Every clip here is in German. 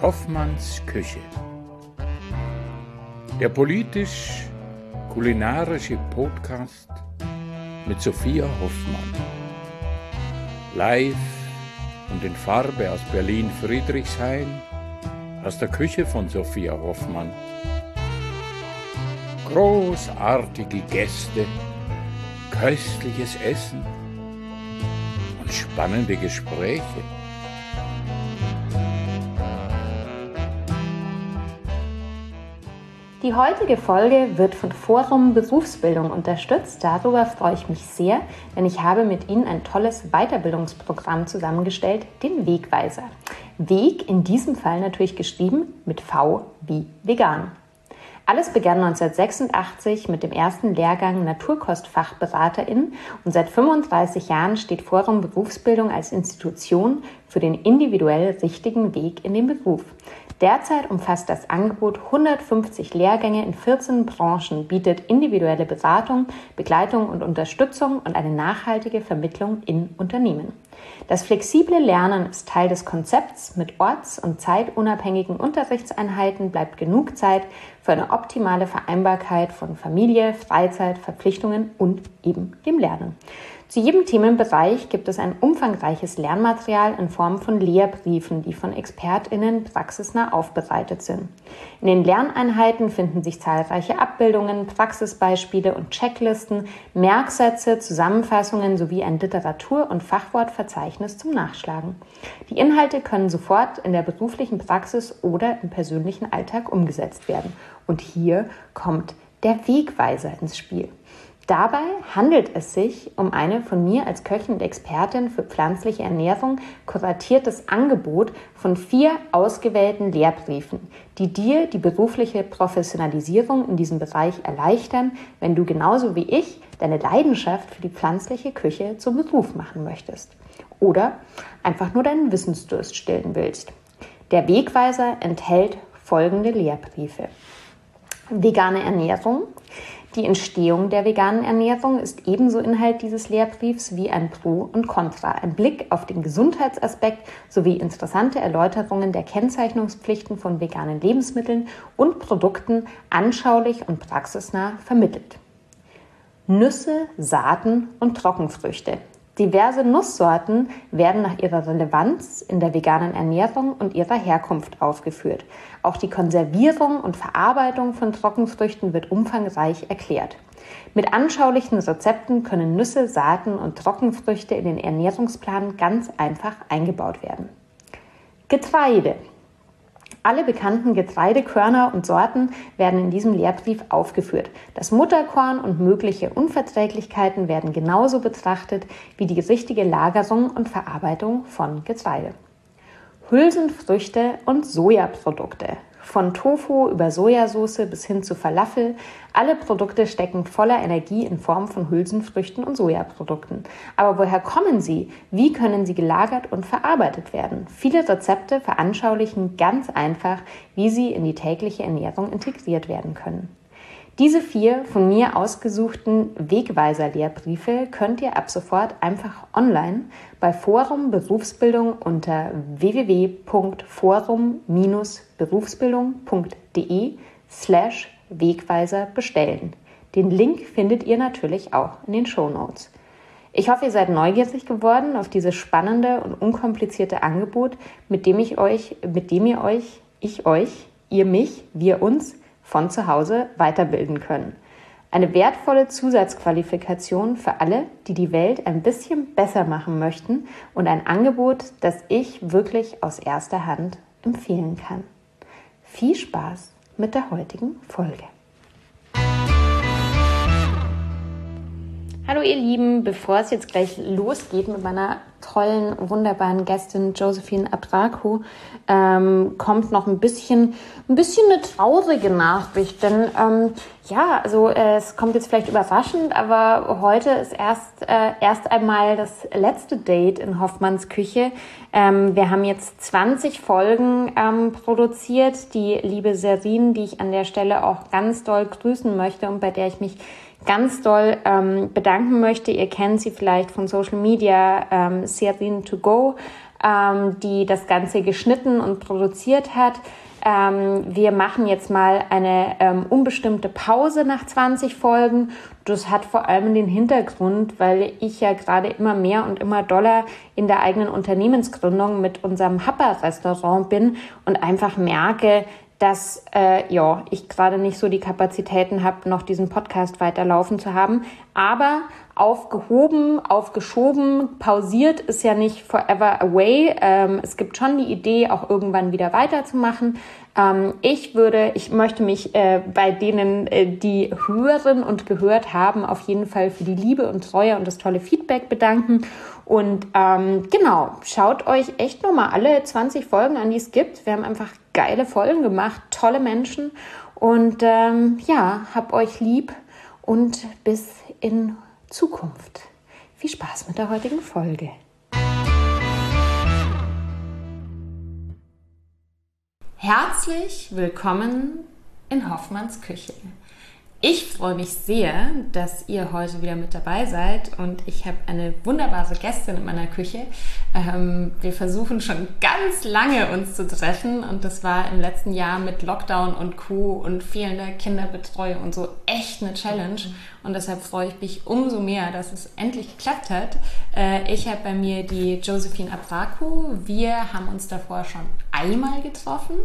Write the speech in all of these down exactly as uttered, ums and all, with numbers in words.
Hoffmanns Küche. Der politisch-kulinarische Podcast mit Sophia Hoffmann. Live und in Farbe aus Berlin-Friedrichshain, aus der Küche von Sophia Hoffmann. Großartige Gäste, köstliches Essen und spannende Gespräche. Die heutige Folge wird von Forum Berufsbildung unterstützt. Darüber freue ich mich sehr, denn ich habe mit Ihnen ein tolles Weiterbildungsprogramm zusammengestellt, den Wegweiser. Weg in diesem Fall natürlich geschrieben mit V wie vegan. Alles begann neunzehnhundertsechsundachtzig mit dem ersten Lehrgang Naturkostfachberaterin und seit fünfunddreißig Jahren steht Forum Berufsbildung als Institution für den individuell richtigen Weg in den Beruf. Derzeit umfasst das Angebot hundertfünfzig Lehrgänge in vierzehn Branchen, bietet individuelle Beratung, Begleitung und Unterstützung und eine nachhaltige Vermittlung in Unternehmen. Das flexible Lernen ist Teil des Konzepts. Mit orts- und zeitunabhängigen Unterrichtseinheiten bleibt genug Zeit für eine optimale Vereinbarkeit von Familie, Freizeit, Verpflichtungen und eben dem Lernen. Zu jedem Themenbereich gibt es ein umfangreiches Lernmaterial in Form von Lehrbriefen, die von ExpertInnen praxisnah aufbereitet sind. In den Lerneinheiten finden sich zahlreiche Abbildungen, Praxisbeispiele und Checklisten, Merksätze, Zusammenfassungen sowie ein Literatur- und Fachwortverzeichnis zum Nachschlagen. Die Inhalte können sofort in der beruflichen Praxis oder im persönlichen Alltag umgesetzt werden. Und hier kommt der Wegweiser ins Spiel. Dabei handelt es sich um eine von mir als Köchin und Expertin für pflanzliche Ernährung kuratiertes Angebot von vier ausgewählten Lehrbriefen, die dir die berufliche Professionalisierung in diesem Bereich erleichtern, wenn du genauso wie ich deine Leidenschaft für die pflanzliche Küche zum Beruf machen möchtest oder einfach nur deinen Wissensdurst stillen willst. Der Wegweiser enthält folgende Lehrbriefe. Vegane Ernährung. Die Entstehung der veganen Ernährung ist ebenso Inhalt dieses Lehrbriefs wie ein Pro und Contra, ein Blick auf den Gesundheitsaspekt sowie interessante Erläuterungen der Kennzeichnungspflichten von veganen Lebensmitteln und Produkten anschaulich und praxisnah vermittelt. Nüsse, Saaten und Trockenfrüchte. Diverse Nusssorten werden nach ihrer Relevanz in der veganen Ernährung und ihrer Herkunft aufgeführt. Auch die Konservierung und Verarbeitung von Trockenfrüchten wird umfangreich erklärt. Mit anschaulichen Rezepten können Nüsse, Saaten und Trockenfrüchte in den Ernährungsplan ganz einfach eingebaut werden. Getreide. Alle bekannten Getreidekörner und Sorten werden in diesem Lehrbrief aufgeführt. Das Mutterkorn und mögliche Unverträglichkeiten werden genauso betrachtet wie die richtige Lagerung und Verarbeitung von Getreide. Hülsenfrüchte und Sojaprodukte. Von Tofu über Sojasauce bis hin zu Falafel, alle Produkte stecken voller Energie in Form von Hülsenfrüchten und Sojaprodukten. Aber woher kommen sie? Wie können sie gelagert und verarbeitet werden? Viele Rezepte veranschaulichen ganz einfach, wie sie in die tägliche Ernährung integriert werden können. Diese vier von mir ausgesuchten Wegweiser-Lehrbriefe könnt ihr ab sofort einfach online bei Forum Berufsbildung unter w w w punkt forum berufsbildung punkt d e slash Wegweiser bestellen. Den Link findet ihr natürlich auch in den Shownotes. Ich hoffe, ihr seid neugierig geworden auf dieses spannende und unkomplizierte Angebot, mit dem ich euch, mit dem ihr euch, ich euch, ihr mich, wir uns von zu Hause weiterbilden können. Eine wertvolle Zusatzqualifikation für alle, die die Welt ein bisschen besser machen möchten und ein Angebot, das ich wirklich aus erster Hand empfehlen kann. Viel Spaß mit der heutigen Folge. Hallo ihr Lieben, bevor es jetzt gleich losgeht mit meiner tollen, wunderbaren Gästin Josephine Abraku, ähm, kommt noch ein bisschen, ein bisschen eine traurige Nachricht, denn ähm, ja, also äh, es kommt jetzt vielleicht überraschend, aber heute ist erst äh, erst einmal das letzte Date in Hoffmanns Küche. Ähm, wir haben jetzt zwanzig Folgen ähm, produziert. Die liebe Serin, die ich an der Stelle auch ganz doll grüßen möchte und bei der ich mich ganz doll ähm, bedanken möchte. Ihr kennt sie vielleicht von Social Media, ähm, Serin to go. ähm, die das Ganze geschnitten und produziert hat. Ähm, wir machen jetzt mal eine ähm, unbestimmte Pause nach zwanzig Folgen. Das hat vor allem den Hintergrund, weil ich ja gerade immer mehr und immer doller in der eigenen Unternehmensgründung mit unserem Happa-Restaurant bin und einfach merke, dass äh, ja, ich gerade nicht so die Kapazitäten habe, noch diesen Podcast weiterlaufen zu haben. Aber aufgehoben, aufgeschoben, pausiert ist ja nicht forever away. Ähm, es gibt schon die Idee, auch irgendwann wieder weiterzumachen. Ähm, ich würde, ich möchte mich äh, bei denen, äh, die hören und gehört haben, auf jeden Fall für die Liebe und Treue und das tolle Feedback bedanken. Und ähm, genau, schaut euch echt nochmal alle zwanzig Folgen an, die es gibt. Wir haben einfach geile Folgen gemacht, tolle Menschen. Und ähm, ja, habt euch lieb und bis in Zukunft. Viel Spaß mit der heutigen Folge. Herzlich willkommen in Hoffmanns Küche. Ich freue mich sehr, dass ihr heute wieder mit dabei seid und ich habe eine wunderbare Gästin in meiner Küche. Ähm, wir versuchen schon ganz lange uns zu treffen und das war im letzten Jahr mit Lockdown und Co. und fehlender Kinderbetreuung und so echt eine Challenge und deshalb freue ich mich umso mehr, dass es endlich geklappt hat. Äh, ich habe bei mir die Josephine Abraku. Wir haben uns davor schon einmal getroffen.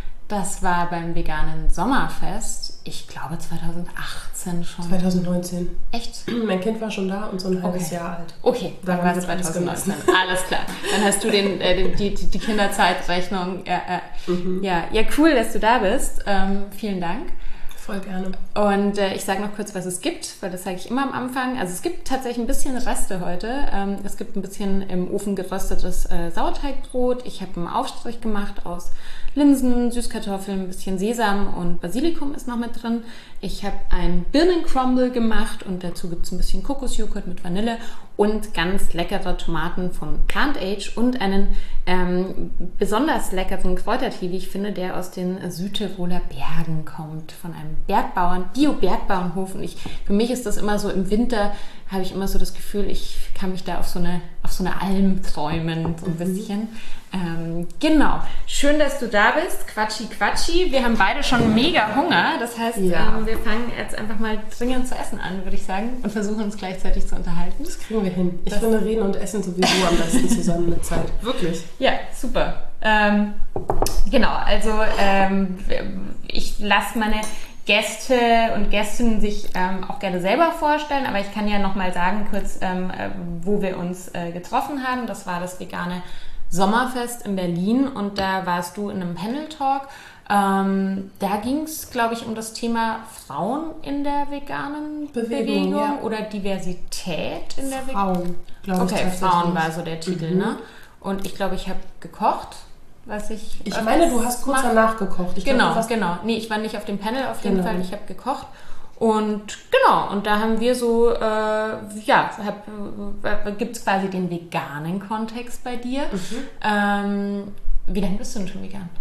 Das war beim veganen Sommerfest, ich glaube zwanzig achtzehn schon. zwanzig neunzehn. Echt? Mein Kind war schon da und so ein halbes okay. Jahr alt. Okay, dann war es zwanzig neunzehn. Alles klar. Dann hast du den, äh, den, die, die Kinderzeitrechnung. Ja, äh, mhm. ja, ja, cool, dass du da bist. Ähm, vielen Dank. Voll gerne. Und äh, ich sage noch kurz, was es gibt, weil das sage ich immer am Anfang. Also es gibt tatsächlich ein bisschen Reste heute. Ähm, es gibt ein bisschen im Ofen geröstetes äh, Sauerteigbrot. Ich habe einen Aufstrich gemacht aus Linsen, Süßkartoffeln, ein bisschen Sesam und Basilikum ist noch mit drin. Ich habe ein Birnencrumble gemacht und dazu gibt es ein bisschen Kokosjoghurt mit Vanille und ganz leckere Tomaten von Plant Age und einen ähm, besonders leckeren Kräutertee, wie ich finde, der aus den Südtiroler Bergen kommt, von einem Bergbauern, Bio-Bergbauernhof. Und ich, für mich ist das immer so, im Winter habe ich immer so das Gefühl, ich kann mich da auf so eine, auf so eine Alm träumen, so ein bisschen. Ähm, genau. Schön, dass du da bist. Quatschi, Quatschi. Wir haben beide schon mega Hunger. Das heißt, ja. ähm, wir fangen jetzt einfach mal dringend zu essen an, würde ich sagen, und versuchen uns gleichzeitig zu unterhalten. Das kriegen wir hin. Ich das finde, reden und essen sowieso am besten zusammen mit Zeit. Wirklich. Ja, super. Ähm, genau, also ähm, ich lasse meine Gäste und Gästinnen sich ähm, auch gerne selber vorstellen, aber ich kann ja noch mal sagen kurz, ähm, wo wir uns äh, getroffen haben. Das war das vegane Sommerfest in Berlin und da warst du in einem Panel-Talk. Ähm, da ging es, glaube ich, um das Thema Frauen in der veganen Bewegung, Bewegung ja. oder Diversität in der Bewegung. Frauen, glaube ich. Okay, Frauen war so der Titel, mhm. ne? Und ich glaube, ich habe gekocht. Was ich ich meine, du hast kurz danach gekocht. Ich genau, glaub, genau. Nee, ich war nicht auf dem Panel auf jeden genau. Fall. Ich habe gekocht. Und genau, und da haben wir so, äh, ja, äh, gibt es quasi den veganen Kontext bei dir. Mhm. Ähm, wie lange bist du denn schon vegan?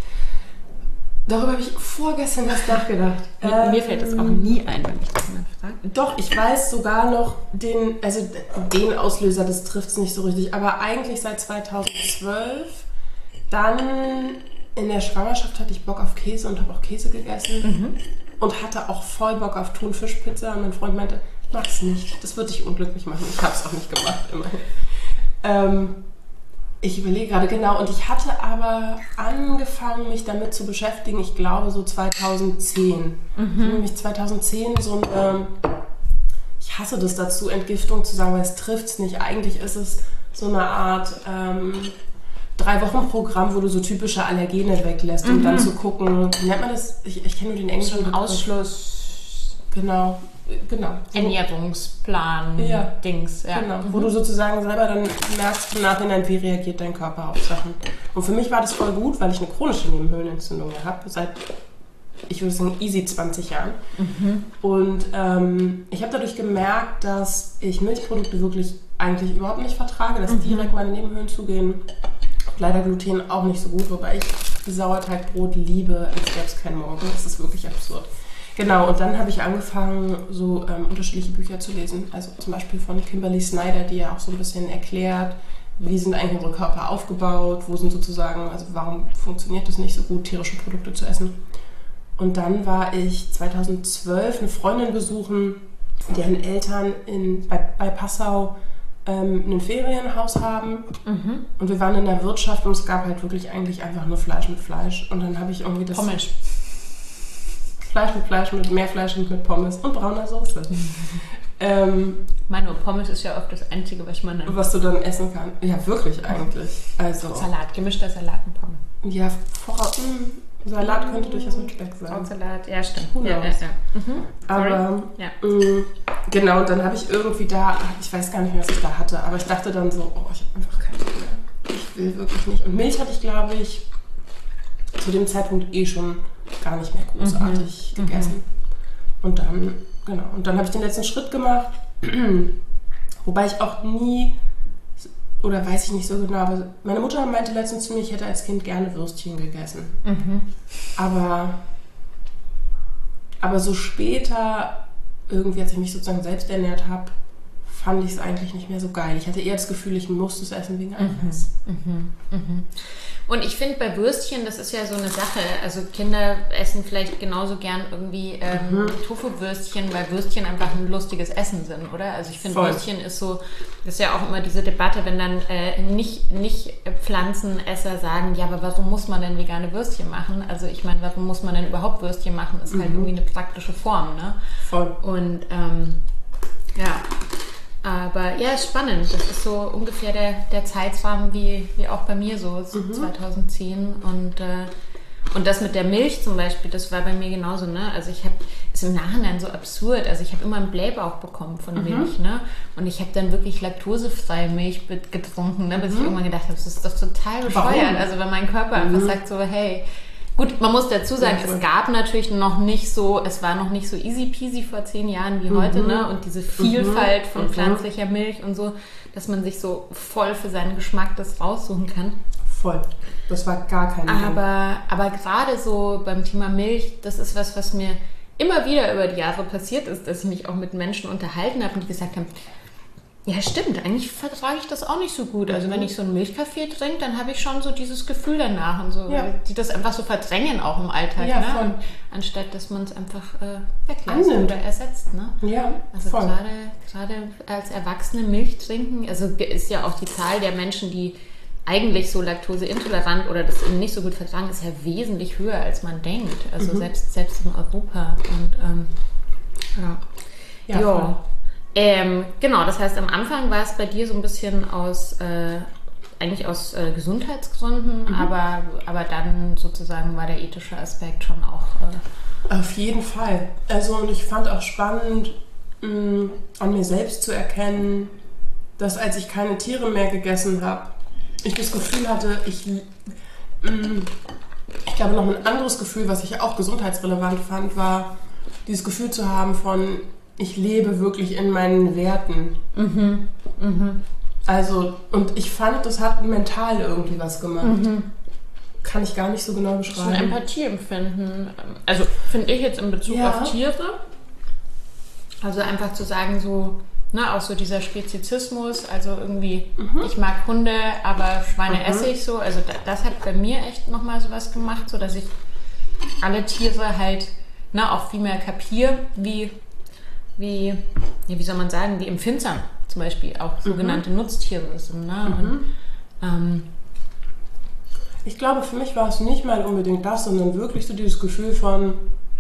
Darüber habe ich vorgestern erst nachgedacht. Mir, ähm, mir fällt das auch nie ein, wenn mich das jemand fragt. Doch, ich weiß sogar noch den, also den Auslöser, das trifft es nicht so richtig, aber eigentlich seit zweitausendzwölf. Dann in der Schwangerschaft hatte ich Bock auf Käse und habe auch Käse gegessen mhm. und hatte auch voll Bock auf Thunfischpizza. Und mein Freund meinte, ich mag es nicht, das wird dich unglücklich machen. Ich habe es auch nicht gemacht, immerhin. Ähm, ich überlege gerade genau und ich hatte aber angefangen, mich damit zu beschäftigen, ich glaube so zweitausendzehn. Mhm. Ich habe nämlich zweitausendzehn so ein, ich hasse das dazu, Entgiftung zu sagen, weil es trifft es nicht. Eigentlich ist es so eine Art ähm, Drei-Wochen-Programm, wo du so typische Allergene weglässt, um mhm. dann zu gucken, wie nennt man das? Ich, ich kenne nur den englischen so ein Ausschluss. Genau, genau. So Ernährungsplan, ja. Dings. Ja. Genau, mhm. wo du sozusagen selber dann merkst im Nachhinein, wie reagiert dein Körper auf Sachen. Und für mich war das voll gut, weil ich eine chronische Nebenhöhlenentzündung habe, seit, ich würde sagen, easy zwanzig Jahren. Mhm. Und ähm, ich habe dadurch gemerkt, dass ich Milchprodukte wirklich eigentlich überhaupt nicht vertrage, dass mhm. direkt meine Nebenhöhlen zugehen. Leider Gluten auch nicht so gut, wobei ich Sauerteigbrot liebe, als gäbe es keinen Morgen. Das ist wirklich absurd. Genau, und dann habe ich angefangen, so ähm, unterschiedliche Bücher zu lesen. Also zum Beispiel von Kimberly Snyder, die ja auch so ein bisschen erklärt, wie sind eigentlich unsere Körper aufgebaut, wo sind sozusagen, also warum funktioniert es nicht so gut, tierische Produkte zu essen. Und dann war ich zweitausendzwölf eine Freundin besuchen, deren Eltern in, bei, bei Passau ähm, ein Ferienhaus haben. Mhm. Und wir waren in der Wirtschaft und es gab halt wirklich eigentlich einfach nur Fleisch mit Fleisch. Und dann habe ich irgendwie das... Pommes. Fleisch mit Fleisch, mit Meerfleisch und mit Pommes und brauner Soße. ähm, Meine Pommes ist ja oft das Einzige, was man dann... Was du dann essen kannst. Ja, wirklich eigentlich. Also, Salat, gemischter Salat und Pommes. Ja, voraus... Salat könnte durchaus mit Speck sein. Krautsalat, ja stimmt. Ja, ja, ja. Mhm. Aber, ja. mh, genau, und dann habe ich irgendwie da, ich weiß gar nicht mehr, was ich da hatte, aber ich dachte dann so, oh, ich habe einfach keine Lust mehr. Ich will wirklich nicht. Und Milch hatte ich, glaube ich, zu dem Zeitpunkt eh schon gar nicht mehr großartig mhm. gegessen. Mhm. Und dann, genau, und dann habe ich den letzten Schritt gemacht, wobei ich auch nie... Oder weiß ich nicht so genau, aber meine Mutter meinte letztens zu mir, ich hätte als Kind gerne Würstchen gegessen. Mhm. Aber, aber so später, irgendwie als ich mich sozusagen selbst ernährt habe, fand ich es eigentlich nicht mehr so geil. Ich hatte eher das Gefühl, ich musste es essen wegen Eiweiß. Mhm. Mhm. Und ich finde bei Würstchen, das ist ja so eine Sache, also Kinder essen vielleicht genauso gern irgendwie ähm, mhm. Tofu-Würstchen, weil Würstchen einfach ein lustiges Essen sind, oder? Also ich finde Würstchen ist so, das ist ja auch immer diese Debatte, wenn dann äh, nicht, nicht Pflanzenesser sagen, ja, aber warum muss man denn vegane Würstchen machen? Also ich meine, warum muss man denn überhaupt Würstchen machen? Ist halt mhm. irgendwie eine praktische Form, ne? Voll. Und ähm, ja... Aber ja, ist spannend. Das ist so ungefähr der, der Zeitrahmen wie, wie auch bei mir so, so mhm. zweitausendzehn. Und, äh, und das mit der Milch zum Beispiel, das war bei mir genauso. Ne? Also ich habe, ist im Nachhinein so absurd. Also ich habe immer einen Blähbauch bekommen von mhm. Milch. Ne? Und ich habe dann wirklich laktosefreie Milch getrunken, ne? Bis mhm. ich irgendwann gedacht habe, das ist doch total bescheuert. Also wenn mein Körper mhm. einfach sagt so, hey... Gut, man muss dazu sagen, ja, es gab natürlich noch nicht so, es war noch nicht so easy peasy vor zehn Jahren wie mhm. heute, ne? Und diese Vielfalt mhm. von pflanzlicher Milch und so, dass man sich so voll für seinen Geschmack das raussuchen kann. Voll. Das war gar kein Ding. Aber, aber gerade so beim Thema Milch, das ist was, was mir immer wieder über die Jahre passiert ist, dass ich mich auch mit Menschen unterhalten habe und die gesagt haben, ja, stimmt, eigentlich vertrage ich das auch nicht so gut. Also mhm. wenn ich so einen Milchkaffee trinke, dann habe ich schon so dieses Gefühl danach und so, ja. die das einfach so verdrängen auch im Alltag, ja, ne? Voll. Anstatt dass man es einfach äh, weglässt oder ersetzt, ne? Ja, also voll. gerade gerade als Erwachsene Milch trinken, also ist ja auch die Zahl der Menschen, die eigentlich so laktoseintolerant oder das eben nicht so gut vertragen, ist ja wesentlich höher, als man denkt. Also mhm. selbst, selbst in Europa. Und ähm, ja. Ja, voll. Ähm, genau, das heißt, am Anfang war es bei dir so ein bisschen aus, äh, eigentlich aus äh, Gesundheitsgründen, mhm. aber, aber dann sozusagen war der ethische Aspekt schon auch... Äh Auf jeden Fall. Also und ich fand auch spannend, mh, an mir selbst zu erkennen, dass als ich keine Tiere mehr gegessen habe, ich das Gefühl hatte, ich... Mh, ich glaube, noch ein anderes Gefühl, was ich auch gesundheitsrelevant fand, war dieses Gefühl zu haben von... Ich lebe wirklich in meinen Werten. Mhm. Mhm. Also, und ich fand, das hat mental irgendwie was gemacht. Mhm. Kann ich gar nicht so genau beschreiben. Das ist ein Empathieempfinden. Also, finde ich jetzt in Bezug ja. auf Tiere. Also einfach zu sagen, so, ne, auch so dieser Spezizismus, also irgendwie, mhm. ich mag Hunde, aber Schweine mhm. esse ich so. Also, das hat bei mir echt nochmal sowas gemacht, so dass ich alle Tiere halt, ne, auch viel mehr kapiere, wie. wie, ja, wie soll man sagen, wie empfindsam zum Beispiel auch sogenannte mhm. Nutztiere sind. Ne? Mhm. Und, ähm, ich glaube, für mich war es nicht mal unbedingt das, sondern wirklich so dieses Gefühl von,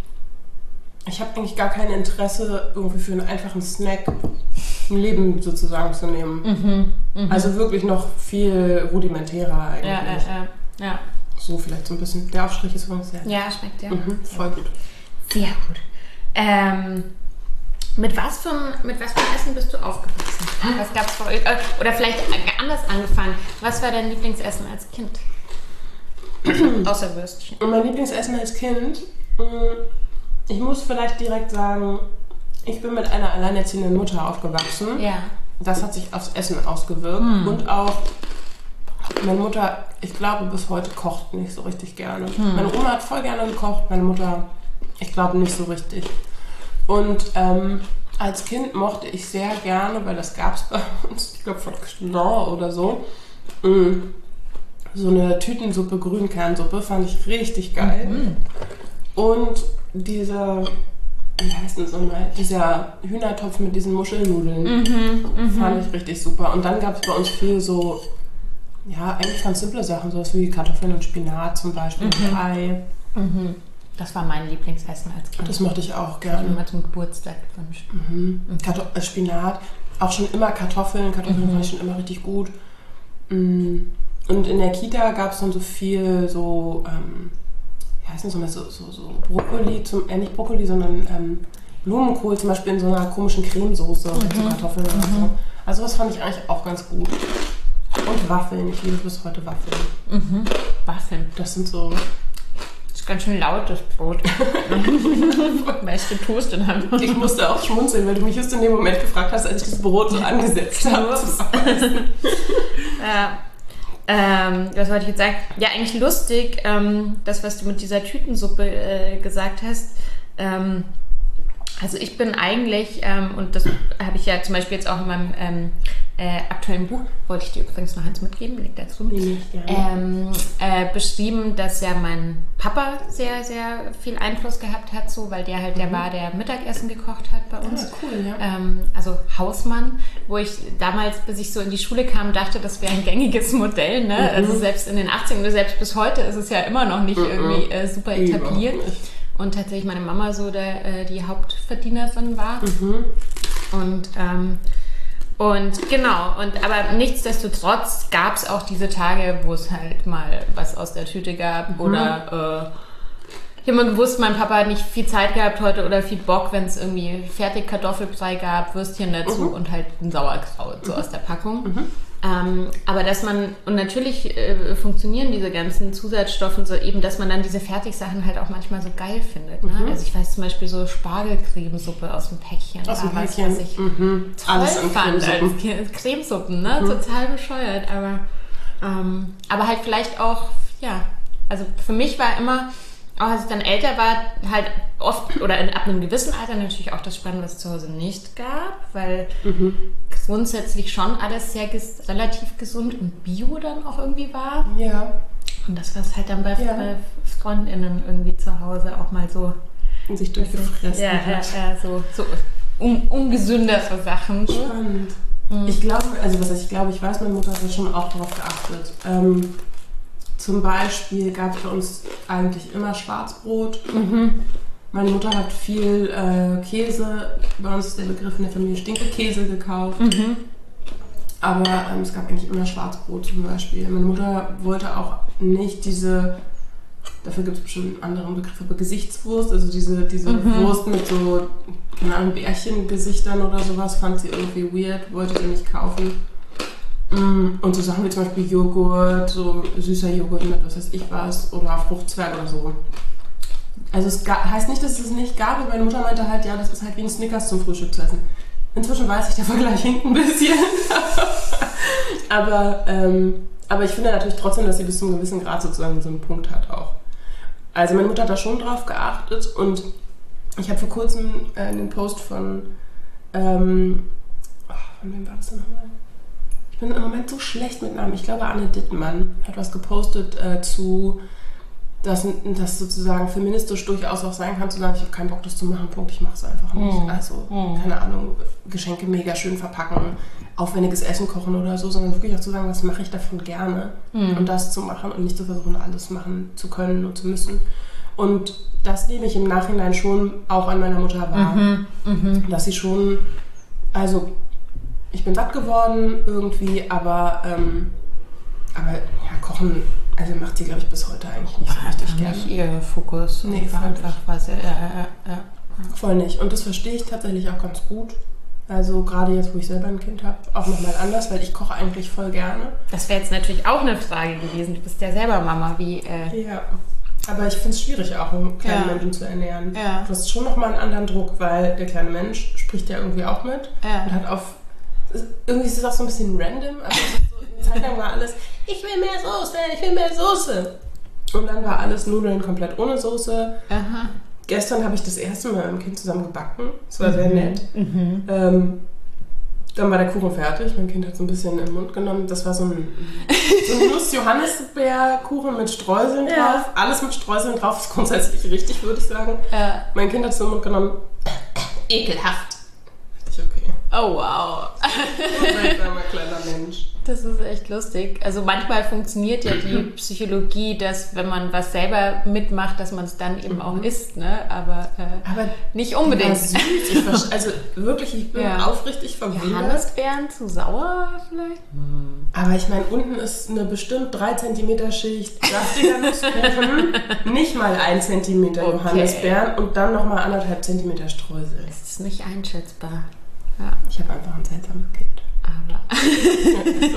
ich habe eigentlich gar kein Interesse, irgendwie für einen einfachen Snack ein Leben sozusagen zu nehmen. Mhm. Mhm. Also wirklich noch viel rudimentärer eigentlich. Ja, ja, ja, ja. So vielleicht so ein bisschen. Der Aufstrich ist übrigens sehr. Ja, schmeckt ja. Mhm, voll gut. Sehr gut. Ähm, Mit was, für, mit was für einem Essen bist du aufgewachsen? Was gab's für euch? Oder vielleicht anders angefangen. Was war dein Lieblingsessen als Kind? Außer Würstchen. Und mein Lieblingsessen als Kind? Ich muss vielleicht direkt sagen, ich bin mit einer alleinerziehenden Mutter aufgewachsen. Ja. Das hat sich aufs Essen ausgewirkt. Hm. Und auch, meine Mutter, ich glaube, bis heute kocht nicht so richtig gerne. Hm. Meine Oma hat voll gerne gekocht, meine Mutter, ich glaube, nicht so richtig. Und ähm, als Kind mochte ich sehr gerne, weil das gab es bei uns, ich glaube von Knorr oder so, Mm. So eine Tütensuppe, Grünkernsuppe, fand ich richtig geil. Mhm. Und dieser, wie heißt denn so mal, dieser Hühnertopf mit diesen Muschelnudeln, mhm, fand ich richtig super. Und dann gab es bei uns viel so, ja, eigentlich ganz simple Sachen, sowas wie Kartoffeln und Spinat zum Beispiel, mhm. und Ei. Mhm. Das war mein Lieblingsessen als Kind. Das mochte ich auch gerne. Ich habe mir zum Geburtstag gewünscht. Mhm. Kartoff- äh, Spinat, auch schon immer Kartoffeln. Kartoffeln mhm. fand ich schon immer richtig gut. Und in der Kita gab es dann so viel so, ähm, wie heißt das so, so, so Brokkoli, zum, äh, nicht Brokkoli, sondern ähm, Blumenkohl zum Beispiel in so einer komischen Cremesoße mhm. mit so Kartoffeln oder mhm. so. Also das fand ich eigentlich auch ganz gut. Und Waffeln, ich liebe bis heute Waffeln. Mhm. Waffeln. Das sind so... Das ist ganz schön laut, das Brot. Weil es getoastet hat. Ich musste auch schmunzeln, weil du mich just in dem Moment gefragt hast, als ich das Brot so angesetzt habe. Ja. Ähm, was wollte ich jetzt sagen? Ja, eigentlich lustig, ähm, das, was du mit dieser Tütensuppe äh, gesagt hast. Ähm, also ich bin eigentlich, ähm, und das habe ich ja zum Beispiel jetzt auch in meinem ähm, äh, aktuellen Buch, wollte ich dir übrigens noch eins mitgeben, liegt dazu, ähm, äh, beschrieben, dass ja mein Papa sehr, sehr viel Einfluss gehabt hat, so, weil der halt der mhm. war, der Mittagessen gekocht hat bei uns. Ah, cool, ja. Ähm, also Hausmann, wo ich damals, bis ich so in die Schule kam, dachte, das wäre ein gängiges Modell. Ne? Mhm. Also selbst in den achtzigern, selbst bis heute ist es ja immer noch nicht mhm. irgendwie äh, super etabliert. Und tatsächlich meine Mama so der, äh, die Hauptverdienerin war. Mhm. Und, ähm, und genau, und aber nichtsdestotrotz gab es auch diese Tage, wo es halt mal was aus der Tüte gab. Mhm. Oder äh, ich habe immer gewusst, mein Papa hat nicht viel Zeit gehabt heute oder viel Bock, wenn es irgendwie fertig Kartoffelbrei gab, Würstchen dazu mhm. und halt ein Sauerkraut so mhm. aus der Packung. Mhm. Ähm, aber dass man, und natürlich äh, funktionieren diese ganzen Zusatzstoffe so eben, dass man dann diese Fertigsachen halt auch manchmal so geil findet. Ne? Mhm. Also ich weiß zum Beispiel so Spargelcremesuppe aus dem Päckchen. Aus dem Päckchen. Was, was ich mhm. toll Alles fand als Cremesuppen, ne? Mhm. Total bescheuert. Aber, ähm, aber halt vielleicht auch, ja, also für mich war immer, auch als ich dann älter war, halt oft oder in, ab einem gewissen Alter natürlich auch das Spannende, was es zu Hause nicht gab, weil mhm. grundsätzlich schon alles sehr ges- relativ gesund und bio dann auch irgendwie war. Ja. Und das war es halt dann bei, ja. bei FreundInnen irgendwie zu Hause auch mal so. Und sich durchgefressen ja, hat. Ja, ja, so, so un- ungesündere Sachen. Spannend. Mhm. Ich glaube, also was heißt, ich glaube, ich weiß, meine Mutter hat schon auch darauf geachtet. Ähm, Zum Beispiel gab es bei uns eigentlich immer Schwarzbrot. Mhm. Meine Mutter hat viel äh, Käse, bei uns ist der Begriff in der Familie Stinkekäse gekauft. Mhm. Aber ähm, es gab eigentlich immer Schwarzbrot zum Beispiel. Meine Mutter wollte auch nicht diese, dafür gibt es bestimmt einen anderen Begriff, aber Gesichtswurst, also diese, diese mhm. Wurst mit so, keine Ahnung, Bärchengesichtern oder sowas, fand sie irgendwie weird, wollte sie nicht kaufen. Und so Sachen wie zum Beispiel Joghurt, so süßer Joghurt mit was weiß ich was, oder Fruchtzwerg oder so. Also es ga- heißt nicht, dass es es nicht gab, aber meine Mutter meinte halt, ja, das ist halt wie ein Snickers zum Frühstück zu essen. Inzwischen weiß ich, der Vergleich hinkt ein bisschen. aber, ähm, aber ich finde natürlich trotzdem, dass sie bis zu einem gewissen Grad sozusagen so einen Punkt hat auch. Also meine Mutter hat da schon drauf geachtet und ich habe vor kurzem äh, einen Post von, ähm, oh, von wem war das denn nochmal? Ich bin im Moment so schlecht mit Namen. Ich glaube, Anne Dittmann hat was gepostet äh, zu, dass das sozusagen feministisch durchaus auch sein kann, zu sagen, ich habe keinen Bock, das zu machen, Punkt, ich mache es einfach nicht. Mm. Also, mm. keine Ahnung, Geschenke mega schön verpacken, aufwendiges Essen kochen oder so, sondern wirklich auch zu sagen, was mache ich davon gerne mm. und das zu machen und nicht zu versuchen, alles machen zu können und zu müssen. Und das nehme ich im Nachhinein schon auch an meiner Mutter wahr, mm-hmm. Mm-hmm. dass sie schon, also ich bin satt geworden irgendwie, aber, ähm, aber ja, Kochen, also macht sie, glaube ich, bis heute eigentlich nicht war so richtig gerne. Nicht ihr Fokus. Nee, war einfach was. Ja, ja, ja. Voll nicht. Und das verstehe ich tatsächlich auch ganz gut. Also gerade jetzt, wo ich selber ein Kind habe, auch nochmal anders, weil ich koche eigentlich voll gerne. Das wäre jetzt natürlich auch eine Frage gewesen. Du bist ja selber Mama. Wie? Äh ja. Aber ich finde es schwierig, auch um kleine ja. Menschen zu ernähren. Ja. Du hast schon nochmal einen anderen Druck, weil der kleine Mensch spricht ja irgendwie auch mit ja. und hat auf. Irgendwie ist es auch so ein bisschen random. Also so, eine Zeit lang war alles, ich will mehr Soße, ich will mehr Soße. Und dann war alles Nudeln komplett ohne Soße. Aha. Gestern habe ich das erste Mal mit meinem Kind zusammen gebacken. Das war mhm. sehr nett. Mhm. Ähm, Dann war der Kuchen fertig. Mein Kind hat so ein bisschen in den Mund genommen. Das war so ein, so ein Nuss-Johannisbeerkuchen mit Streuseln ja. drauf. Alles mit Streuseln drauf ist grundsätzlich richtig, würde ich sagen. Ja. Mein Kind hat es in den Mund genommen. Ekelhaft. Richtig okay. Oh, wow. Seltsamer kleiner Mensch. Das ist echt lustig. Also manchmal funktioniert ja die Psychologie, dass wenn man was selber mitmacht, dass man es dann eben auch isst, ne? Aber, äh, Aber nicht unbedingt. Süß. Ich war, also wirklich, ich bin ja. aufrichtig verwundert. Johannisbeeren zu sauer vielleicht? Hm. Aber ich meine, unten ist eine bestimmt drei Zentimeter Schicht saftiger Nusskuchen, nicht mal ein Zentimeter okay. Johannisbeeren und dann nochmal anderthalb Zentimeter Streusel. Es ist nicht einschätzbar. Ja. Ich habe einfach ein seltsames Kind. Aber, also.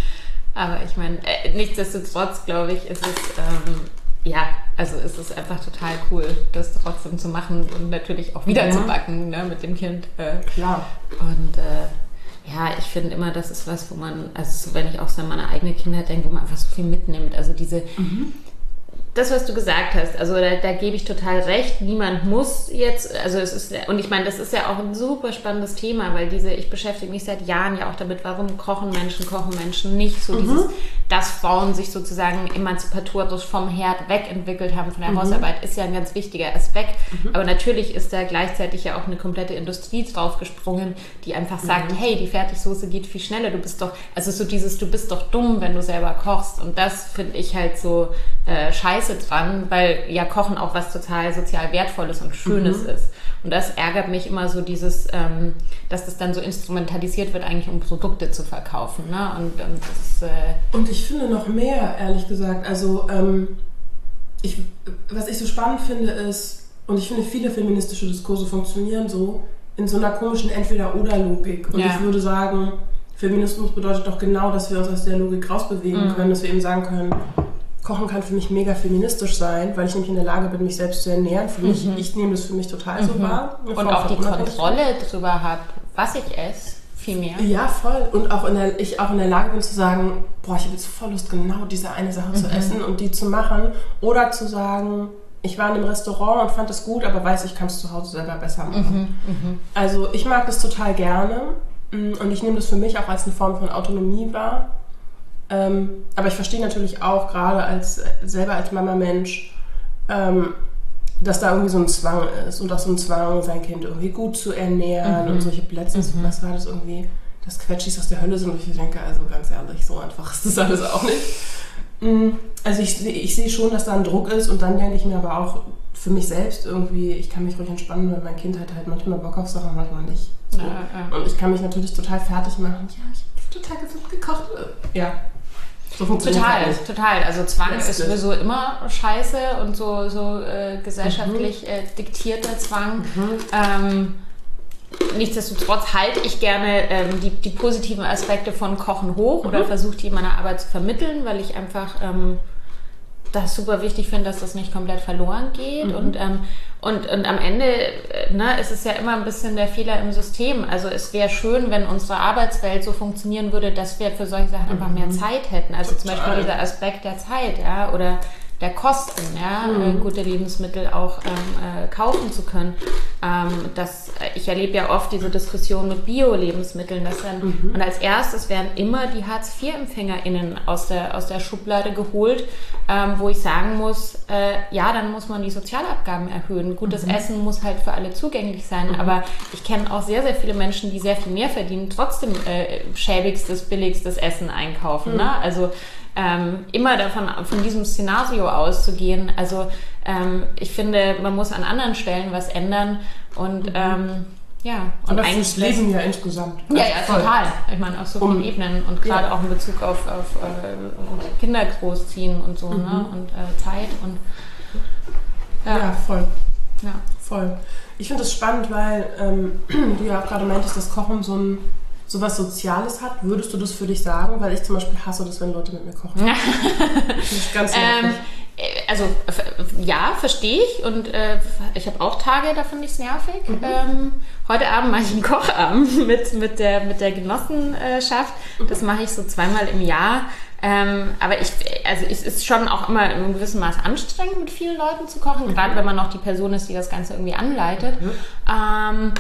aber ich meine, äh, nichtsdestotrotz glaube ich, ist es, ähm, ja, also ist es einfach total cool, das trotzdem zu machen und natürlich auch wieder ja. zu backen, ne, mit dem Kind. Äh, Klar. Und äh, ja, ich finde immer, das ist was, wo man, also wenn ich auch so an meine eigene Kinder denke, wo man einfach so viel mitnimmt. Also diese, mhm. das, was du gesagt hast, also da, da gebe ich total recht, niemand muss jetzt, also es ist, und ich meine, das ist ja auch ein super spannendes Thema, weil diese, ich beschäftige mich seit Jahren ja auch damit, warum kochen Menschen, kochen Menschen nicht, so mhm. dieses, dass Frauen sich sozusagen emanzipatorisch vom Herd wegentwickelt haben von der mhm. Hausarbeit, ist ja ein ganz wichtiger Aspekt, mhm. aber natürlich ist da gleichzeitig ja auch eine komplette Industrie draufgesprungen, die einfach sagt, mhm. hey, die Fertigsoße geht viel schneller, du bist doch, also so dieses, du bist doch dumm, wenn du selber kochst, und das finde ich halt so äh, scheiße dran, weil ja Kochen auch was total sozial Wertvolles und Schönes mhm. ist. Und das ärgert mich immer so dieses, ähm, dass das dann so instrumentalisiert wird, eigentlich um Produkte zu verkaufen. Ne? Und, und, das, äh und ich finde noch mehr, ehrlich gesagt. Also ähm, ich, was ich so spannend finde ist, und ich finde viele feministische Diskurse funktionieren so, in so einer komischen Entweder-Oder-Logik. Und ja. ich würde sagen, Feminismus bedeutet doch genau, dass wir uns aus der Logik rausbewegen mhm. können, dass wir eben sagen können, Kochen kann für mich mega feministisch sein, weil ich nämlich in der Lage bin, mich selbst zu ernähren. Für mich, mhm. ich nehme das für mich total mhm. so wahr. Und auch die Kontrolle darüber habe, was ich esse, viel mehr. Ja, voll. Und auch in der, ich auch in der Lage bin zu sagen, boah, ich habe jetzt voll Lust, genau diese eine Sache mhm. zu essen und die zu machen. Oder zu sagen, ich war in einem Restaurant und fand es gut, aber weiß, ich kann es zu Hause selber besser machen. Mhm. Mhm. Also ich mag das total gerne und ich nehme das für mich auch als eine Form von Autonomie wahr. Ähm, aber ich verstehe natürlich auch gerade als selber als Mama-Mensch, ähm, dass da irgendwie so ein Zwang ist und auch so ein Zwang, sein Kind irgendwie gut zu ernähren mhm. und solche Plätze. Mhm. Was war das irgendwie? Das Quetschis aus der Hölle sind, und ich denke, also ganz ehrlich, so einfach ist das alles auch nicht. Also ich, ich sehe schon, dass da ein Druck ist, und dann denke ich mir aber auch für mich selbst irgendwie, ich kann mich ruhig entspannen, weil mein Kind hat halt manchmal Bock auf Sachen, manchmal nicht. So. Ja, ja. Und ich kann mich natürlich total fertig machen. Ja, ich habe total gesund gekocht. Ja. So total, halt total. Also Zwang ist sowieso immer scheiße und so, so äh, gesellschaftlich mhm. äh, diktierter Zwang. Mhm. Ähm, nichtsdestotrotz halte ich gerne ähm, die, die positiven Aspekte von Kochen hoch mhm. oder versuche die in meiner Arbeit zu vermitteln, weil ich einfach ähm, das super wichtig finde, dass das nicht komplett verloren geht. Mhm. Und, ähm, und, und am Ende ne, ist es ja immer ein bisschen der Fehler im System. Also es wäre schön, wenn unsere Arbeitswelt so funktionieren würde, dass wir für solche Sachen mhm. einfach mehr Zeit hätten. Also Total. Zum Beispiel dieser Aspekt der Zeit, ja, oder der Kosten, ja, mhm. äh, gute Lebensmittel auch ähm, äh, kaufen zu können. Ähm, das, ich erlebe ja oft diese Diskussion mit Bio-Lebensmitteln, dass dann, mhm. und als erstes werden immer die Hartz vier EmpfängerInnen aus der, aus der Schublade geholt, ähm, wo ich sagen muss, äh, ja, dann muss man die Sozialabgaben erhöhen. Gutes mhm. Essen muss halt für alle zugänglich sein, mhm. aber ich kenne auch sehr, sehr viele Menschen, die sehr viel mehr verdienen, trotzdem äh, schäbigstes, billigstes Essen einkaufen. Mhm. Ne? Also Ähm, immer davon, von diesem Szenario auszugehen. Also ähm, ich finde, man muss an anderen Stellen was ändern und mhm. ähm, ja. Und aber eigentlich das Leben ja insgesamt. Ja, ja, voll. Total. Ich meine, auf so vielen um, Ebenen und gerade ja. auch in Bezug auf, auf äh, Kinder großziehen und so, mhm. ne? Und äh, Zeit und ja, ja voll. Ja. Voll. Ich finde das spannend, weil ähm, du ja auch gerade meintest, dass Kochen so ein so was Soziales hat, würdest du das für dich sagen? Weil ich zum Beispiel hasse das, wenn Leute mit mir kochen. Das ist ganz nervig. Ähm, also ja, verstehe ich und äh, ich habe auch Tage, da finde ich es nervig. Mhm. Ähm, heute Abend mache ich einen Kochabend mit, mit, der, mit der Genossenschaft. Das mache ich so zweimal im Jahr. Ähm, aber ich, also es ist schon auch immer in einem gewissen Maß anstrengend, mit vielen Leuten zu kochen, mhm. gerade wenn man noch die Person ist, die das Ganze irgendwie anleitet. Mhm. Ähm,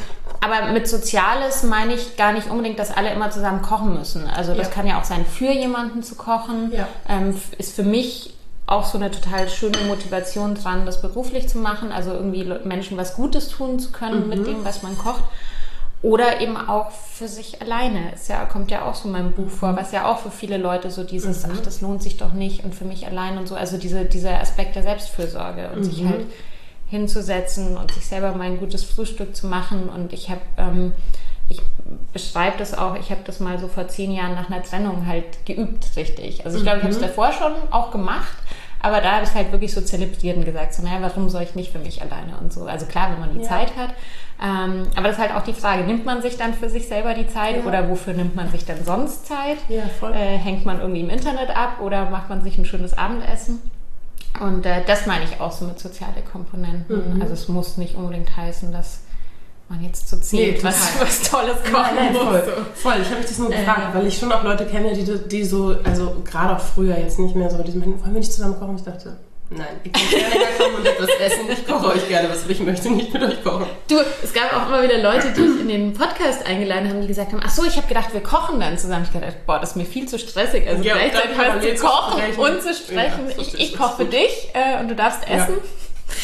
aber mit Soziales meine ich gar nicht unbedingt, dass alle immer zusammen kochen müssen. Also das ja. kann ja auch sein, für jemanden zu kochen. Ja. Ähm, ist für mich auch so eine total schöne Motivation dran, das beruflich zu machen. Also irgendwie Menschen was Gutes tun zu können mhm. mit dem, was man kocht. Oder eben auch für sich alleine. Es ja, kommt ja auch so in meinem Buch vor, was ja auch für viele Leute so dieses, mhm. ach, das lohnt sich doch nicht und für mich allein und so. Also diese, dieser Aspekt der Selbstfürsorge und mhm. sich halt hinzusetzen und sich selber mal ein gutes Frühstück zu machen. Und ich habe, ähm, ich beschreibe das auch, ich habe das mal so vor zehn Jahren nach einer Trennung halt geübt, richtig. Also ich glaube, ich habe es davor schon auch gemacht, aber da habe ich es halt wirklich so zelebriert und gesagt, so, naja, warum soll ich nicht für mich alleine und so. Also klar, wenn man die ja. Zeit hat. Ähm, aber das ist halt auch die Frage, nimmt man sich dann für sich selber die Zeit ja. oder wofür nimmt man sich dann sonst Zeit? Ja, voll. Äh, hängt man irgendwie im Internet ab oder macht man sich ein schönes Abendessen? Und äh, das meine ich auch so mit soziale Komponenten. Mhm. Also es muss nicht unbedingt heißen, dass man jetzt zu zehn nee, was, was Tolles kochen nein, nein, voll. muss. Voll, ich habe mich das nur gefragt, äh, weil ich schon auch Leute kenne, die, die so, also gerade auch früher jetzt nicht mehr so, die meinen, wollen wir nicht zusammen kochen? Ich dachte, nein, ich kann gerne kommen und etwas essen. Ich koche euch gerne was, aber ich möchte nicht mit euch kochen. Du, es gab auch immer wieder Leute, die ich in den Podcast eingeladen haben, die gesagt haben, ach so, ich habe gedacht, wir kochen dann zusammen. Ich dachte, boah, das ist mir viel zu stressig. Also ja, gleichzeitig mal zu kochen und zu sprechen. Ja, ich ich koche für dich äh, und du darfst essen. Ja.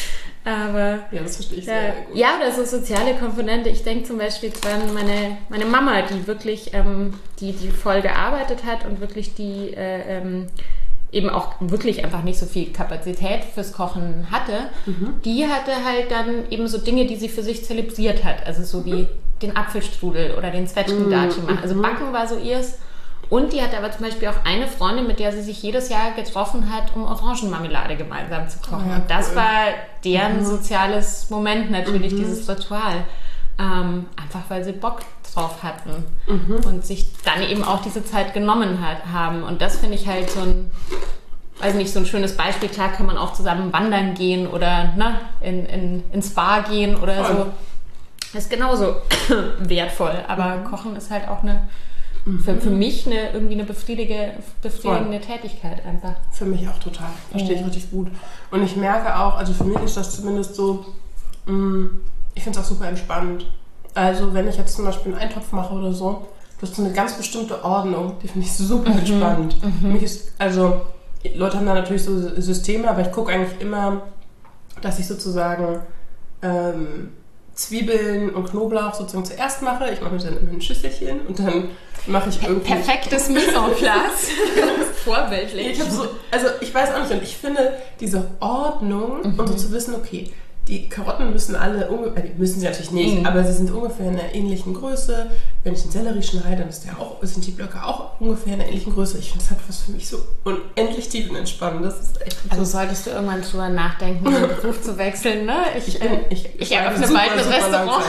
Aber ja, das verstehe ich sehr, äh, sehr gut. Ja, das ist soziale Komponente. Ich denke zum Beispiel dran meine, meine Mama, die wirklich ähm, die, die voll gearbeitet hat und wirklich die äh, ähm, eben auch wirklich einfach nicht so viel Kapazität fürs Kochen hatte, mhm. die hatte halt dann eben so Dinge, die sie für sich zelebriert hat. Also so wie mhm. den Apfelstrudel oder den Zwetschgendatschi machen. Also Backen war so ihrs. Und die hatte aber zum Beispiel auch eine Freundin, mit der sie sich jedes Jahr getroffen hat, um Orangenmarmelade gemeinsam zu kochen. Oh ja, und das cool. war deren mhm. soziales Moment natürlich, mhm. dieses Ritual. Ähm, einfach weil sie Bock drauf hatten mhm. und sich dann eben auch diese Zeit genommen hat, haben. Und das finde ich halt so ein, weiß nicht, so ein schönes Beispiel. Klar kann man auch zusammen wandern gehen oder ne, in, in, ins Spa gehen oder Voll. so. Das ist genauso wertvoll. Aber mhm. Kochen ist halt auch eine Für, für mich eine, irgendwie eine befriedige, befriedigende Voll. Tätigkeit einfach. Für mich auch total. Verstehe ich richtig gut. Und ich merke auch, also für mich ist das zumindest so, mh, ich finde es auch super entspannt. Also wenn ich jetzt zum Beispiel einen Eintopf mache oder so, du hast so eine ganz bestimmte Ordnung, die finde ich super mhm. entspannt. Mhm. Für mich ist, also Leute haben da natürlich so Systeme, aber ich gucke eigentlich immer, dass ich sozusagen ähm, Zwiebeln und Knoblauch sozusagen zuerst mache. Ich mache mir dann immer ein Schüsselchen und dann mache ich irgendwie... Perfektes Mise en place. Vorbildlich. Ich habe so, also ich weiß auch nicht, und ich finde diese Ordnung mhm. und so zu wissen, okay, die Karotten müssen alle, ungefähr, die müssen sie natürlich nicht, mhm. aber sie sind ungefähr in einer ähnlichen Größe. Wenn ich den Sellerie schneide, dann ist der auch, sind die Blöcke auch ungefähr in einer ähnlichen Größe. Ich finde, das hat was für mich so unendlich tiefenentspannend. Das ist echt also solltest du irgendwann drüber nachdenken, den Beruf zu wechseln, ne? Ich, ich, bin, ich, ich eröffne bald ein Restaurant.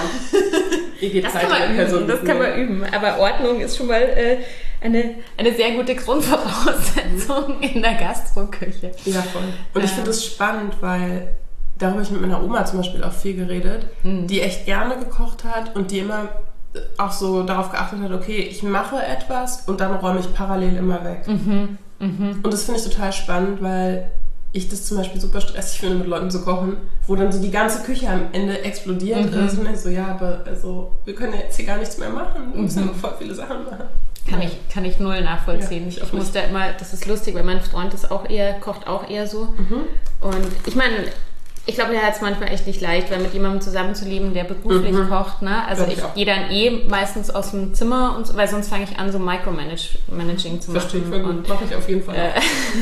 Das kann man üben, das kann man üben. Aber Ordnung ist schon mal äh, eine, eine sehr gute Grundvoraussetzung mhm. in der Gastroküche. Ja, voll. Und ich finde das spannend, weil darüber habe ich mit meiner Oma zum Beispiel auch viel geredet, mhm. die echt gerne gekocht hat und die immer auch so darauf geachtet hat, okay, ich mache etwas und dann räume ich parallel immer weg. Mhm. Mhm. Und das finde ich total spannend, weil ich das zum Beispiel super stressig finde, mit Leuten zu kochen, wo dann so die ganze Küche am Ende explodiert mhm. ist und ich so, ja, aber also, wir können jetzt hier gar nichts mehr machen, wir müssen mhm. voll viele Sachen machen. Kann ich, kann ich null nachvollziehen. Ja, ich ich muss da immer, das ist lustig, weil mein Freund ist auch eher, kocht auch eher so. Mhm. Und ich meine, ich glaube, der hat es manchmal echt nicht leicht, weil mit jemandem zusammenzuleben, der beruflich mhm. kocht. Ne? Also ich, ich gehe dann eh meistens aus dem Zimmer, und so, weil sonst fange ich an, so Micromanaging zu machen. Verstehe ich voll gut. Mache ich auf jeden Fall. Äh,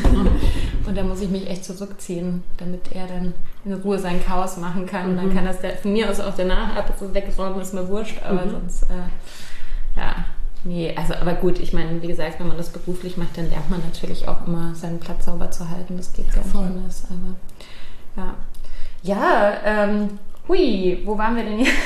und da muss ich mich echt zurückziehen, damit er dann in Ruhe sein Chaos machen kann. Mhm. Und dann kann das der, von mir aus auch danach ab, so wegräumen, ist mir wurscht. Aber mhm. sonst, äh, ja, nee. Also, aber gut, ich meine, wie gesagt, wenn man das beruflich macht, dann lernt man natürlich auch immer, seinen Platz sauber zu halten. Das geht ja, gar nicht voll. anders. Aber ja. Ja, ähm, hui, wo waren wir denn jetzt?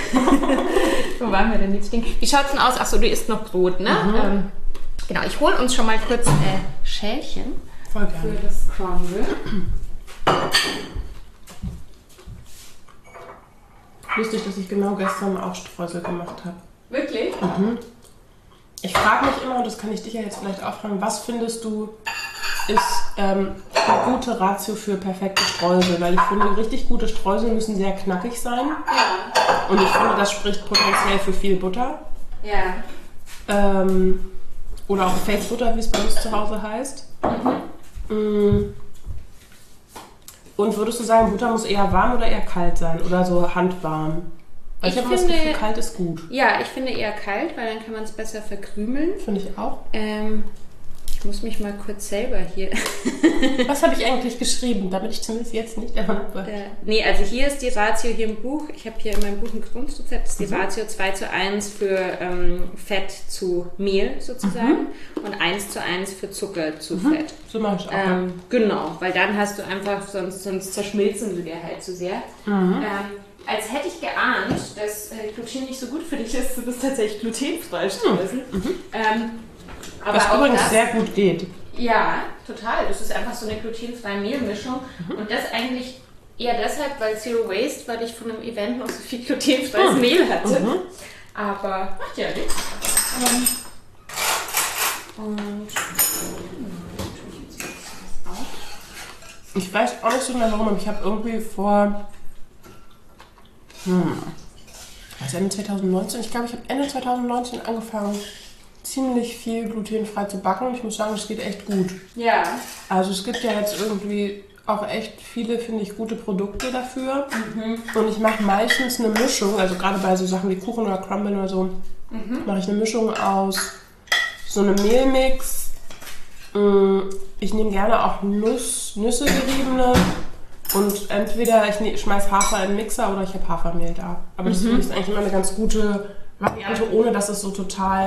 wo waren wir denn jetzt stehen? Wie schaut's denn aus? Achso, du isst noch Brot, ne? Mhm. Ähm, genau, ich hole uns schon mal kurz äh, Schälchen Voll gerne. für das Crumble. Lustig, dass ich genau gestern auch Streusel gemacht habe. Wirklich? Mhm. Ich frage mich immer, und das kann ich dich ja jetzt vielleicht auch fragen, was findest du ist ähm, eine gute Ratio für perfekte Streusel? Weil ich finde, richtig gute Streusel müssen sehr knackig sein. Ja. Und ich finde, das spricht potenziell für viel Butter. Ja. Ähm, oder auch Fake-Butter, wie es bei uns zu Hause heißt. Mhm. Und würdest du sagen, Butter muss eher warm oder eher kalt sein? Oder so handwarm? Weil ich, ich habe das Gefühl, kalt ist gut. Ja, ich finde eher kalt, weil dann kann man es besser verkrümeln. Finde ich auch. Ähm, ich muss mich mal kurz selber hier... Was habe ich eigentlich geschrieben, damit ich zumindest jetzt nicht erwartet habe? Äh, nee, also hier ist die Ratio hier im Buch. Ich habe hier in meinem Buch ein Grundrezept. Das ist die mhm. Ratio zwei zu eins für ähm, Fett zu Mehl sozusagen mhm. und eins zu eins für Zucker zu mhm. Fett. So mache ich auch. Ähm, genau, weil dann hast du einfach, sonst, sonst zerschmilzen sie dir halt zu sehr. Mhm. Ähm, als hätte ich geahnt, dass äh, Gluten nicht so gut für dich ist, du bist tatsächlich glutenfrei Streusel. Mhm. Ähm, aber Was auch übrigens das, sehr gut geht. Ja, total. Das ist einfach so eine glutenfreie Mehlmischung. Mhm. Und das eigentlich eher deshalb, weil Zero Waste, weil ich von einem Event noch so viel glutenfreies mhm. Mehl hatte. Mhm. Aber macht ja nichts. Ähm, und ich weiß auch nicht so genau warum, aber ich habe irgendwie vor hm, also Ende zwanzig neunzehn, ich glaube, ich habe Ende zwanzig neunzehn angefangen, ziemlich viel glutenfrei zu backen. Ich muss sagen, es geht echt gut. Ja. Also es gibt ja jetzt irgendwie auch echt viele, finde ich, gute Produkte dafür. Mhm. Und ich mache meistens eine Mischung, also gerade bei so Sachen wie Kuchen oder Crumble oder so, mhm. mache ich eine Mischung aus so einem Mehlmix. Ich nehme gerne auch Nuss, Nüsse geriebene. Und entweder ich ne, schmeiß Hafer in den Mixer oder ich habe Hafermehl da. Aber das mhm. finde ich eigentlich immer eine ganz gute Variante, ohne dass es so total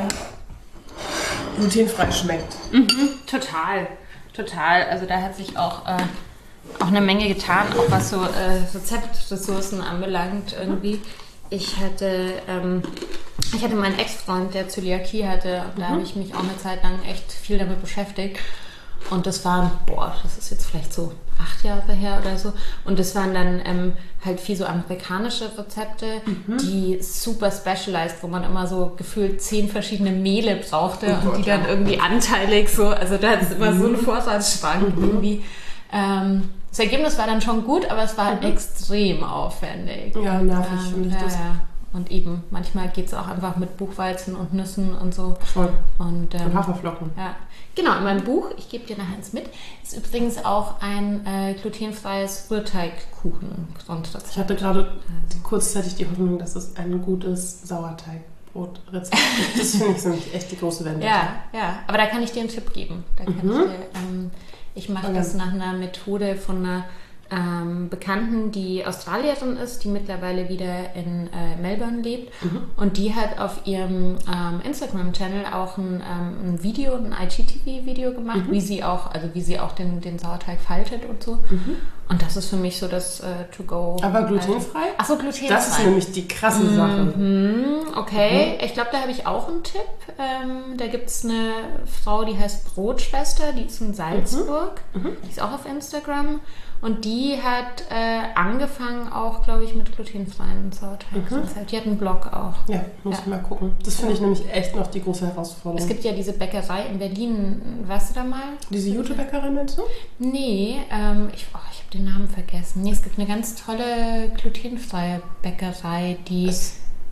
glutenfrei schmeckt. Mhm, total, total. Also da hat sich auch, äh, auch eine Menge getan, auch was so äh, Rezeptressourcen anbelangt irgendwie. Ich hatte, ähm, ich hatte meinen Ex-Freund, der Zöliakie hatte, und da mhm. habe ich mich auch eine Zeit lang echt viel damit beschäftigt. Und das waren, boah, das ist jetzt vielleicht so acht Jahre her oder so. Und das waren dann ähm, halt viel so amerikanische Rezepte, mhm. die super specialized, wo man immer so gefühlt zehn verschiedene Mehle brauchte oh und Gott, die dann ja. irgendwie anteilig so, also da hat es immer mhm. so einen Vorratsschrank mhm. irgendwie. Ähm, das Ergebnis war dann schon gut, aber es war mhm. extrem aufwendig. Ja, nervig ähm, finde ich ja, das. Ja. Und eben, manchmal geht es auch einfach mit Buchweizen und Nüssen und so. Voll. Und, ähm, und Haferflocken. Ja. Genau, in meinem Buch, ich gebe dir nachher eins mit, ist übrigens auch ein äh, glutenfreies Rührteigkuchen. Ich hatte gerade kurzzeitig die Hoffnung, dass es ein gutes Sauerteigbrotrezept gibt. Das finde ich nämlich echt die große Wende. Ja, ja, aber da kann ich dir einen Tipp geben. Da kann mhm. ich dir, ähm, ich mache okay. das nach einer Methode von einer Ähm, Bekannten, die Australierin ist, die mittlerweile wieder in äh, Melbourne lebt mhm. und die hat auf ihrem ähm, Instagram-Channel auch ein, ähm, ein Video, ein I G T V-Video gemacht, mhm. wie sie auch, also wie sie auch den, den Sauerteig faltet und so. Mhm. Und das ist für mich so das äh, To-Go. Aber glutenfrei? Ach so, glutenfrei. Das ist nämlich die krasse mhm. Sache. Okay, mhm. ich glaube, da habe ich auch einen Tipp. Ähm, da gibt es eine Frau, die heißt Brotschwester, die ist in Salzburg. Mhm. Mhm. Die ist auch auf Instagram. Und die hat äh, angefangen auch, glaube ich, mit glutenfreien Sauerteig. Mhm. Die hat einen Blog auch. Ja, muss ja. ich mal gucken. Das finde ich nämlich echt noch die große Herausforderung. Es gibt ja diese Bäckerei in Berlin, weißt du da mal? Diese Jute-Bäckerei meinst du? Nee, ähm, ich, oh, ich habe den Namen vergessen. Nee, es gibt eine ganz tolle glutenfreie Bäckerei, die... Das,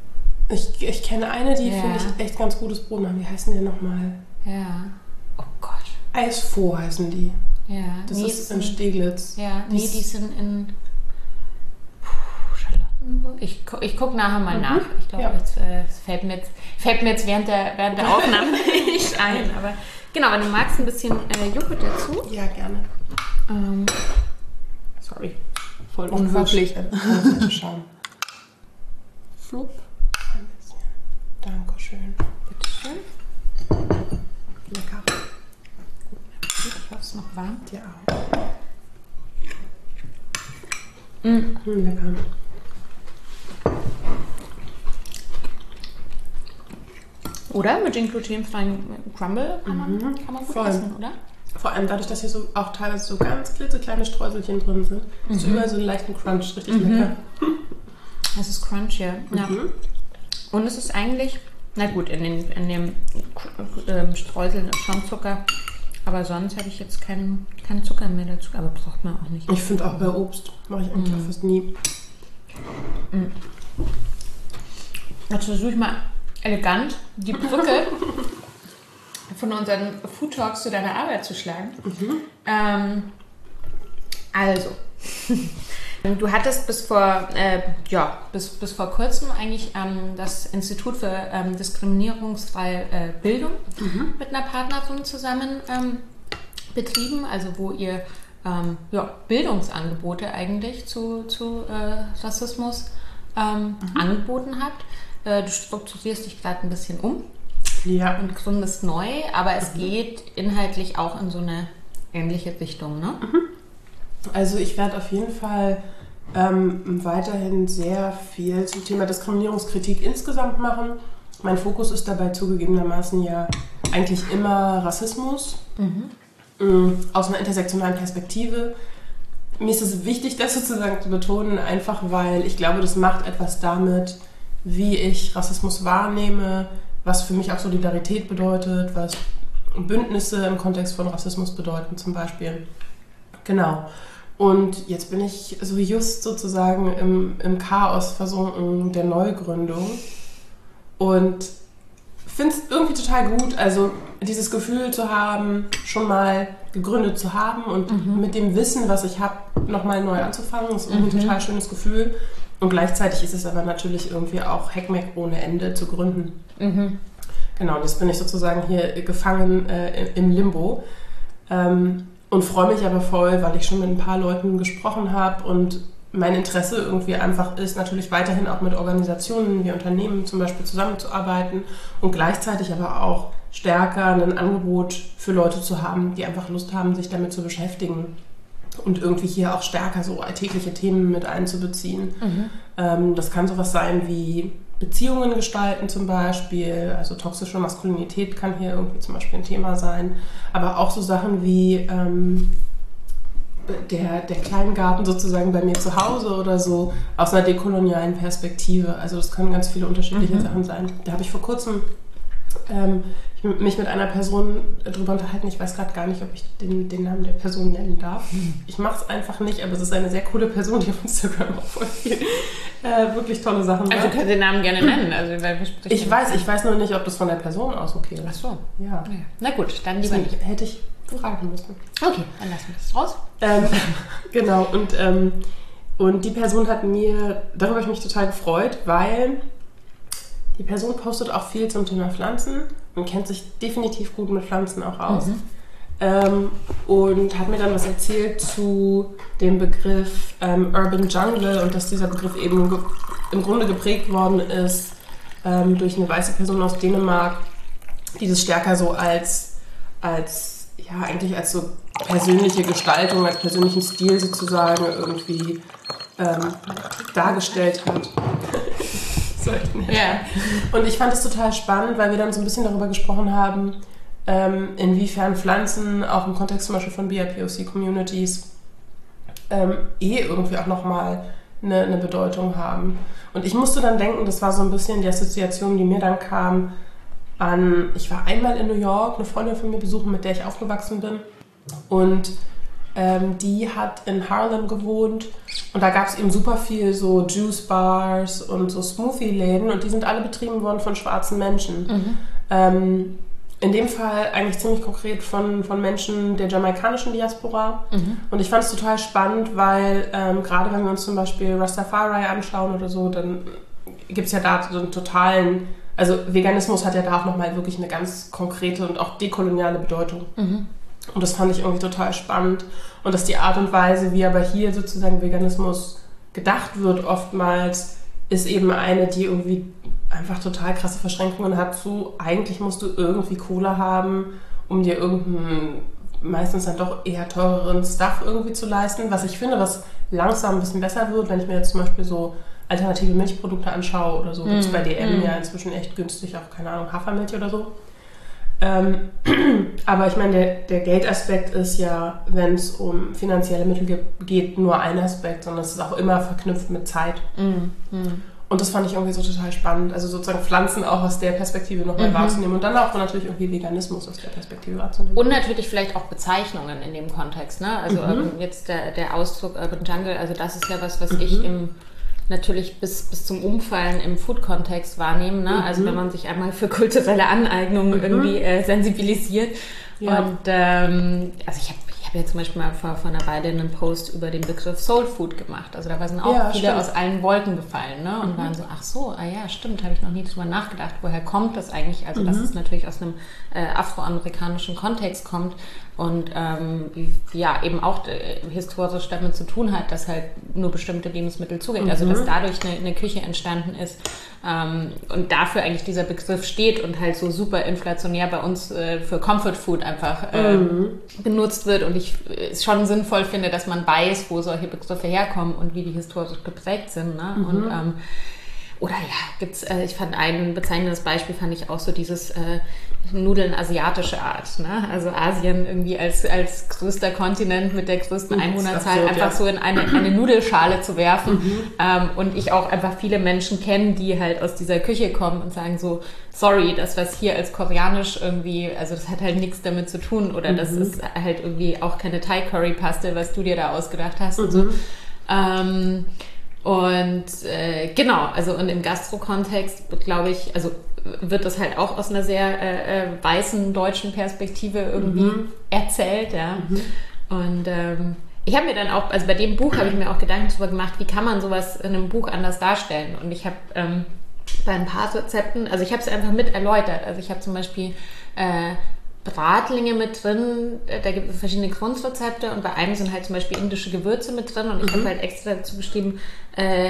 ich, ich kenne eine, die ja. finde ich echt ganz gutes Brot machen. Wie heißen die nochmal? Ja. Oh Gott. Eisfroh heißen die. Ja, das nee, ist in Steglitz. Ja, nee, die sind in Puh, Charlottenburg. Ich, ich gucke nachher mal mhm. nach. Ich glaube, ja. jetzt äh, fällt mir jetzt, fällt mir jetzt während der, während der Aufnahme nicht ein. Aber genau, wenn du magst, ein bisschen äh, Joghurt dazu. Ja, gerne. Ähm, Sorry. Voll unhöflich. Schauen. Flup. Ein bisschen. Dankeschön. Bitteschön. Lecker. Ich hoffe, es ist noch warm. Dir auch. Mm. Mm, lecker. Oder? Mit den glutenfreien Crumble kann man, mhm. kann man gut Voll. essen, oder? Vor allem dadurch, dass hier so auch teilweise so ganz klitzekleine Streuselchen drin sind. Mhm. So überall so einen leichten Crunch. Richtig mhm. lecker. Es ist Crunch, ja. Mhm. ja. Und es ist eigentlich, na gut, in, den, in dem ähm, Streuseln ist schon Zucker. Aber sonst habe ich jetzt keinen kein Zucker mehr dazu. Aber braucht man auch nicht. Ich finde auch bei Obst mache ich eigentlich mm. fast nie. Mm. Jetzt versuche ich mal elegant die Brücke von unseren Food Talks zu deiner Arbeit zu schlagen. Mhm. Ähm, also, du hattest bis vor, äh, ja, bis, bis vor kurzem eigentlich ähm, das Institut für ähm, diskriminierungsfreie äh, Bildung mhm. mit einer Partnerin zusammen ähm, betrieben, also wo ihr ähm, ja, Bildungsangebote eigentlich zu, zu äh, Rassismus ähm, mhm. angeboten habt. Äh, du strukturierst dich gerade ein bisschen um ja. und gründest neu, aber es mhm. geht inhaltlich auch in so eine ähnliche Richtung, ne? Mhm. Also ich werde auf jeden Fall ähm, weiterhin sehr viel zum Thema Diskriminierungskritik insgesamt machen. Mein Fokus ist dabei zugegebenermaßen ja eigentlich immer Rassismus, mhm. ähm, aus einer intersektionalen Perspektive. Mir ist es wichtig, das sozusagen zu betonen, einfach weil ich glaube, das macht etwas damit, wie ich Rassismus wahrnehme, was für mich auch Solidarität bedeutet, was Bündnisse im Kontext von Rassismus bedeuten zum Beispiel. Genau. Und jetzt bin ich so just sozusagen im, im Chaos versunken der Neugründung und finde es irgendwie total gut, also dieses Gefühl zu haben, schon mal gegründet zu haben und mhm. mit dem Wissen, was ich habe, nochmal neu anzufangen, ist irgendwie mhm. ein total schönes Gefühl. Und gleichzeitig ist es aber natürlich irgendwie auch Heckmeck ohne Ende zu gründen. Mhm. Genau, jetzt bin ich sozusagen hier gefangen äh, im Limbo. Ähm, Und freue mich aber voll, weil ich schon mit ein paar Leuten gesprochen habe und mein Interesse irgendwie einfach ist, natürlich weiterhin auch mit Organisationen wie Unternehmen zum Beispiel zusammenzuarbeiten und gleichzeitig aber auch stärker ein Angebot für Leute zu haben, die einfach Lust haben, sich damit zu beschäftigen und irgendwie hier auch stärker so alltägliche Themen mit einzubeziehen. Mhm. Ähm, das kann sowas sein wie Beziehungen gestalten zum Beispiel, also toxische Maskulinität kann hier irgendwie zum Beispiel ein Thema sein, aber auch so Sachen wie ähm, der, der Kleingarten sozusagen bei mir zu Hause oder so aus einer dekolonialen Perspektive. Also das können ganz viele unterschiedliche mhm. Sachen sein. Da habe ich vor kurzem ähm, ich mich mit einer Person darüber unterhalten, ich weiß gerade gar nicht, ob ich den, den Namen der Person nennen darf. Mhm. Ich mache es einfach nicht, aber es ist eine sehr coole Person, die auf Instagram auch voll viel äh, wirklich tolle Sachen macht. Also du kannst den Namen gerne nennen. Also, weil wir ich weiß, ich weiß nur nicht, ob das von der Person aus okay ist. Ach so. Ja. ja. Na gut, dann lieber nicht. Hätte ich fragen müssen. Okay, dann lassen wir das raus. Ähm, genau, und, ähm, und die Person hat mir, darüber habe ich mich total gefreut, weil die Person postet auch viel zum Thema Pflanzen und kennt sich definitiv gut mit Pflanzen auch aus. Mhm. Ähm, und hat mir dann was erzählt zu dem Begriff ähm, Urban Jungle und dass dieser Begriff eben ge- im Grunde geprägt worden ist ähm, durch eine weiße Person aus Dänemark, die das stärker so als, als ja, eigentlich als so persönliche Gestaltung, als persönlichen Stil sozusagen irgendwie ähm, dargestellt hat. Ja. Und ich fand es total spannend, weil wir dann so ein bisschen darüber gesprochen haben, ähm, inwiefern Pflanzen auch im Kontext zum Beispiel von B I P O C-Communities ähm, eh irgendwie auch nochmal eine, eine Bedeutung haben. Und ich musste dann denken, das war so ein bisschen die Assoziation, die mir dann kam an, ich war einmal in New York, eine Freundin von mir besuchen, mit der ich aufgewachsen bin und Ähm, die hat in Harlem gewohnt und da gab es eben super viel so Juice-Bars und so Smoothie-Läden und die sind alle betrieben worden von schwarzen Menschen. Mhm. Ähm, in dem Fall eigentlich ziemlich konkret von, von Menschen der jamaikanischen Diaspora. Mhm. Und ich fand es total spannend, weil ähm, gerade wenn wir uns zum Beispiel Rastafari anschauen oder so, dann gibt es ja da so einen totalen, also Veganismus hat ja da auch nochmal wirklich eine ganz konkrete und auch dekoloniale Bedeutung. Mhm. Und das fand ich irgendwie total spannend. Und dass die Art und Weise, wie aber hier sozusagen Veganismus gedacht wird, oftmals, ist eben eine, die irgendwie einfach total krasse Verschränkungen hat zu, eigentlich musst du irgendwie Kohle haben, um dir irgendeinen, meistens dann doch eher teureren Stuff irgendwie zu leisten. Was ich finde, was langsam ein bisschen besser wird, wenn ich mir jetzt zum Beispiel so alternative Milchprodukte anschaue oder so, mm. gibt es bei D M mm. ja inzwischen echt günstig, auch keine Ahnung, Hafermilch oder so. Ähm, aber ich meine, der, der Geldaspekt ist ja, wenn es um finanzielle Mittel ge- geht, nur ein Aspekt, sondern es ist auch immer verknüpft mit Zeit. Mm, mm. Und das fand ich irgendwie so total spannend. Also sozusagen Pflanzen auch aus der Perspektive nochmal mhm. wahrzunehmen und dann auch natürlich irgendwie Veganismus aus der Perspektive wahrzunehmen. Und natürlich vielleicht auch Bezeichnungen in dem Kontext, ne? Also mhm. ähm, jetzt der, der Ausdruck Urban Jungle, also das ist ja was, was mhm. ich im natürlich bis, bis zum Umfallen im Food-Kontext wahrnehmen. Ne? Mhm. Also wenn man sich einmal für kulturelle Aneignung mhm. irgendwie äh, sensibilisiert. Ja. Und ähm, also ich habe ich hab ja zum Beispiel mal vor, vor einer Weile einen Post über den Begriff Soul Food gemacht. Also da sind auch ja, viele stimmt. aus allen Wolken gefallen, ne? Und mhm. waren so, ach so, ah ja, stimmt, habe ich noch nie drüber nachgedacht. Woher kommt das eigentlich? Also mhm. dass es natürlich aus einem äh, afroamerikanischen Kontext kommt. Und ähm, ja, eben auch äh, historisch damit zu tun hat, dass halt nur bestimmte Lebensmittel zugehen. Mhm. Also dass dadurch eine, eine Küche entstanden ist ähm, und dafür eigentlich dieser Begriff steht und halt so super inflationär bei uns äh, für Comfort Food einfach äh, mhm. benutzt wird. Und ich es schon sinnvoll finde, dass man weiß, wo solche Begriffe herkommen und wie die historisch geprägt sind. Ne? Mhm. Und ähm, oder ja, gibt's, äh, ich fand ein bezeichnendes Beispiel, fand ich auch so dieses äh, Nudeln asiatische Art, ne? Also Asien irgendwie als, als größter Kontinent mit der größten Einwohnerzahl absurd, einfach ja. so in eine, eine Nudelschale zu werfen. Mhm. Ähm, und ich auch einfach viele Menschen kenne, die halt aus dieser Küche kommen und sagen so, sorry, das was hier als koreanisch irgendwie, also das hat halt nichts damit zu tun oder mhm. das ist halt irgendwie auch keine Thai-Curry-Paste, was du dir da ausgedacht hast mhm. und so. Ähm, Und äh, genau, also und im Gastro-Kontext, glaube ich, also wird das halt auch aus einer sehr äh, äh, weißen deutschen Perspektive irgendwie mhm. erzählt, ja. Mhm. Und ähm, ich habe mir dann auch, also bei dem Buch habe ich mir auch Gedanken darüber gemacht, wie kann man sowas in einem Buch anders darstellen. Und ich habe ähm, bei ein paar Rezepten, also ich habe es einfach mit erläutert. Also ich habe zum Beispiel äh, Bratlinge mit drin, da gibt es verschiedene Grundrezepte und bei einem sind halt zum Beispiel indische Gewürze mit drin und ich mhm. habe halt extra dazu geschrieben, äh,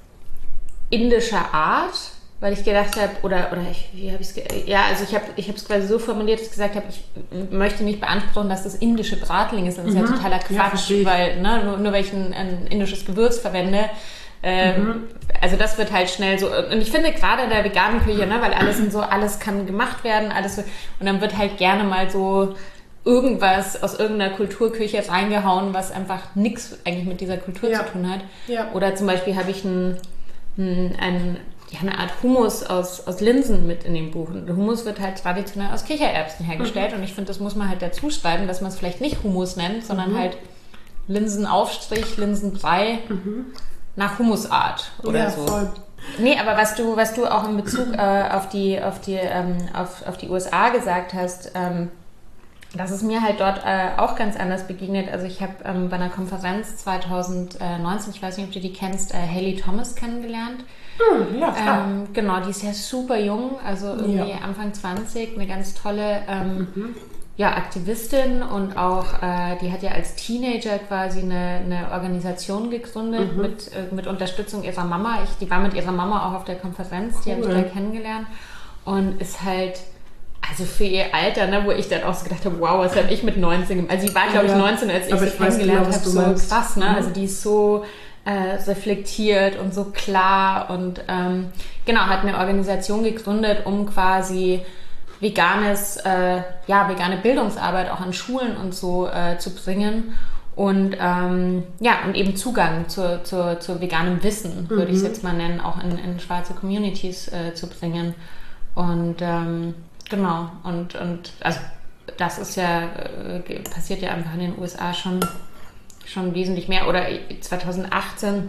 indischer Art, weil ich gedacht habe, oder, oder ich, wie habe ich es, ja, also ich habe ich es quasi so formuliert, dass ich gesagt habe, ich möchte nicht beanspruchen, dass das indische Bratlinge sind, das ist mhm. ja totaler Quatsch, ja, weil ne, nur, nur weil ich ein, ein indisches Gewürz verwende, Ähm, mhm. also das wird halt schnell so, und ich finde gerade in der veganen Küche, ne, weil alles sind so, alles kann gemacht werden, alles so, und dann wird halt gerne mal so irgendwas aus irgendeiner Kulturküche reingehauen, was einfach nichts eigentlich mit dieser Kultur ja. zu tun hat. Ja. Oder zum Beispiel habe ich ein, ein, ein, ja, eine Art Hummus aus, aus Linsen mit in dem Buch. Und Hummus wird halt traditionell aus Kichererbsen hergestellt mhm. und ich finde, das muss man halt dazu schreiben, dass man es vielleicht nicht Hummus nennt, sondern mhm. halt Linsenaufstrich, Linsenbrei, mhm. nach Hummusart oder ja, so. Voll. Nee, aber was du, was du auch in Bezug äh, auf die, auf die, ähm, auf, auf die U S A gesagt hast, ähm, das ist mir halt dort äh, auch ganz anders begegnet. Also ich habe ähm, bei einer Konferenz zwanzig neunzehn, ich weiß nicht, ob du die kennst, äh, Haley Thomas kennengelernt. Hm, ja, klar. Ähm, genau, die ist ja super jung, also irgendwie ja. Anfang zwanzig, eine ganz tolle ähm, mhm. ja, Aktivistin und auch, äh, die hat ja als Teenager quasi eine, eine Organisation gegründet mhm. mit, äh, mit Unterstützung ihrer Mama. Ich, die war mit ihrer Mama auch auf der Konferenz, die cool. habe ich da kennengelernt und ist halt, also für ihr Alter, ne, wo ich dann auch so gedacht habe, wow, was habe ich mit neunzehn gemacht? Also sie war, glaube ich, neunzehn, als ich Aber sie ich kennengelernt habe, so meinst. Krass, ne? Mhm. Also die ist so äh, reflektiert und so klar und ähm, genau, hat eine Organisation gegründet, um quasi veganes, äh, ja, vegane Bildungsarbeit auch an Schulen und so äh, zu bringen und ähm, ja, und eben Zugang zu, zu, zu veganem Wissen, würde mhm. ich es jetzt mal nennen, auch in, in schwarze Communities äh, zu bringen. Und ähm, genau, und, und also das ist ja, äh, passiert ja einfach in den U S A schon, schon wesentlich mehr. Oder zwanzig achtzehn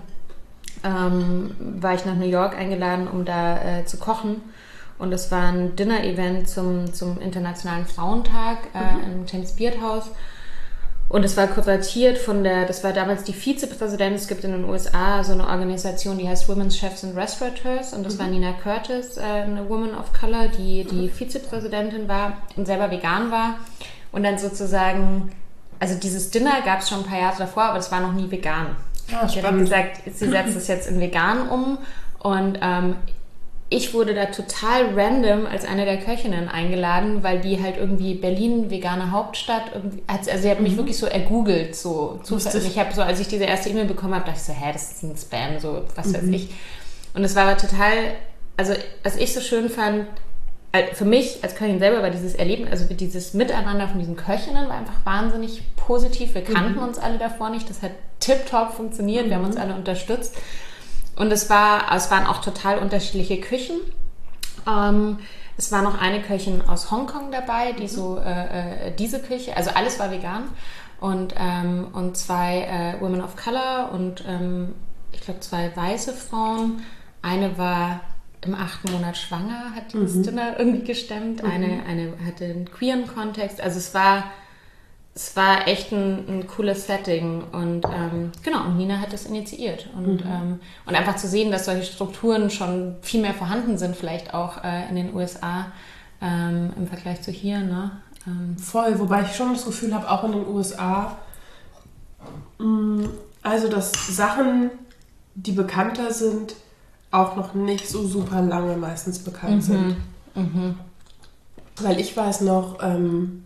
ähm, war ich nach New York eingeladen, um da äh, zu kochen. Und es war ein Dinner-Event zum, zum Internationalen Frauentag äh, mhm. im James Beard Haus. Und es war kuratiert von der, das war damals die Vizepräsidentin, es gibt in den U S A so eine Organisation, die heißt Women's Chefs and Restaurateurs. Und das mhm. war Nina Curtis, äh, eine Woman of Color, die die Vizepräsidentin war und selber vegan war. Und dann sozusagen, also dieses Dinner gab es schon ein paar Jahre davor, aber es war noch nie vegan. Ja, sie hat gesagt, sie setzt es jetzt in vegan um. Und ähm, ich wurde da total random als eine der Köchinnen eingeladen, weil die halt irgendwie Berlin, vegane Hauptstadt, also sie hat mich mhm. wirklich so ergoogelt, so zufällig. Ich habe so, als ich diese erste E-Mail bekommen habe, dachte ich so, hä, das ist ein Spam, so was mhm. weiß ich. Und es war aber total, also was ich so schön fand, für mich als Köchin selber war dieses Erleben, also dieses Miteinander von diesen Köchinnen war einfach wahnsinnig positiv. Wir kannten mhm. uns alle davor nicht, das hat tipptopp funktioniert, mhm. wir haben uns alle unterstützt. Und es war, es waren auch total unterschiedliche Küchen. Ähm, es war noch eine Köchin aus Hongkong dabei, die so äh, äh, diese Küche, also alles war vegan. Und, ähm, und zwei äh, Women of Color und ähm, ich glaube, zwei weiße Frauen. Eine war im achten Monat schwanger, hat dieses mhm. Dinner irgendwie gestemmt. Mhm. Eine, eine hatte einen queeren Kontext. Also es war, es war echt ein, ein cooles Setting. Und ähm, genau, und Nina hat das initiiert. Und, mhm. ähm, und einfach zu sehen, dass solche Strukturen schon viel mehr vorhanden sind, vielleicht auch äh, in den U S A ähm, im Vergleich zu hier. Ne? Ähm. Voll, wobei ich schon das Gefühl habe, auch in den U S A, mh, also dass Sachen, die bekannter sind, auch noch nicht so super lange meistens bekannt mhm. sind. Mhm. Weil ich weiß noch, ähm,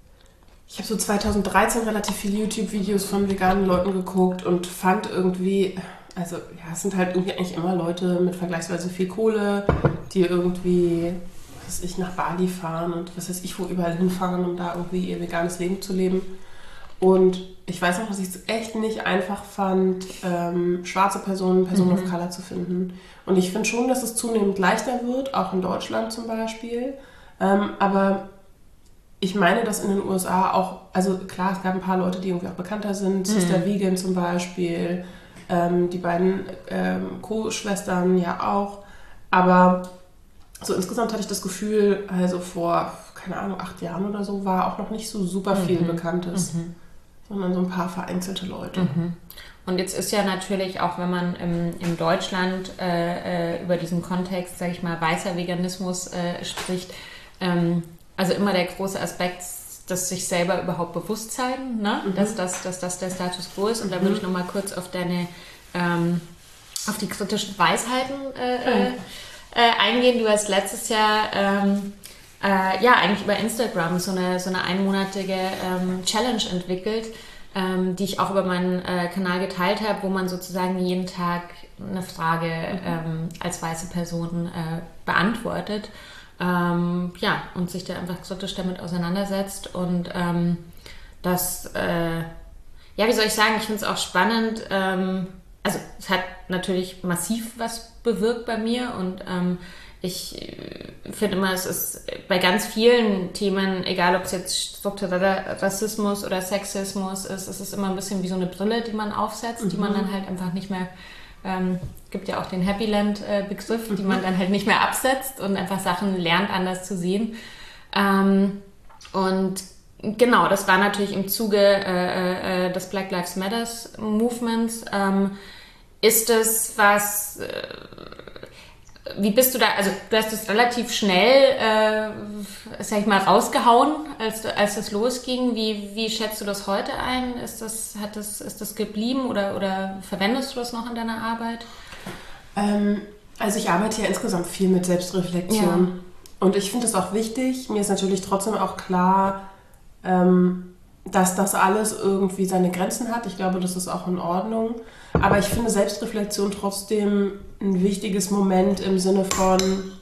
ich habe so zweitausenddreizehn relativ viele YouTube-Videos von veganen Leuten geguckt und fand irgendwie, also ja, es sind halt irgendwie eigentlich immer Leute mit vergleichsweise viel Kohle, die irgendwie, was weiß ich, nach Bali fahren und was weiß ich, wo überall hinfahren, um da irgendwie ihr veganes Leben zu leben. Und ich weiß noch, dass ich es echt nicht einfach fand, ähm, schwarze Personen, Personen mhm. of Color zu finden. Und ich finde schon, dass es zunehmend leichter wird, auch in Deutschland zum Beispiel. Ähm, aber ich meine, dass in den U S A auch, also klar, es gab ein paar Leute, die irgendwie auch bekannter sind, mhm. Sister Vegan zum Beispiel, ähm, die beiden ähm, Co-Schwestern ja auch. Aber so insgesamt hatte ich das Gefühl, also vor, keine Ahnung, acht Jahren oder so, war auch noch nicht so super viel mhm. Bekanntes. Mhm. Sondern so ein paar vereinzelte Leute. Mhm. Und jetzt ist ja natürlich auch, wenn man im, in Deutschland äh, über diesen Kontext, sage ich mal, weißer Veganismus äh, spricht, ähm, also immer der große Aspekt, dass sich selber überhaupt bewusst sein, ne? mhm. dass, dass, dass das der Status quo ist. Und da würde ich nochmal kurz auf deine, ähm, auf die kritischen Weisheiten äh, mhm. äh, eingehen. Du hast letztes Jahr ähm, Äh, ja, eigentlich über Instagram so eine, so eine einmonatige ähm, Challenge entwickelt, ähm, die ich auch über meinen äh, Kanal geteilt habe, wo man sozusagen jeden Tag eine Frage mhm. ähm, als weiße Person äh, beantwortet. Ähm, ja, und sich da einfach kritisch damit auseinandersetzt. Und ähm, das, äh, ja, wie soll ich sagen, ich finde es auch spannend. Ähm, also es hat natürlich massiv was bewirkt bei mir und ähm, ich finde immer, es ist bei ganz vielen Themen, egal ob es jetzt struktureller Rassismus oder Sexismus ist, es ist immer ein bisschen wie so eine Brille, die man aufsetzt, mhm. die man dann halt einfach nicht mehr, ähm, gibt ja auch den Happyland-Begriff, mhm. die man dann halt nicht mehr absetzt und einfach Sachen lernt, anders zu sehen. Ähm, und genau, das war natürlich im Zuge äh, äh, des Black Lives Matters Movements. Ähm, ist es was... Äh, Wie bist du da, also du hast es relativ schnell, äh, sag ich mal, rausgehauen, als, als das losging. Wie, wie schätzt du das heute ein? Ist das, hat das, ist das geblieben oder, oder verwendest du das noch in deiner Arbeit? Ähm, also ich arbeite ja insgesamt viel mit Selbstreflexion. Ja. Und ich finde es auch wichtig. Mir ist natürlich trotzdem auch klar, ähm, dass das alles irgendwie seine Grenzen hat. Ich glaube, das ist auch in Ordnung. Aber ich finde Selbstreflexion trotzdem ein wichtiges Moment im Sinne von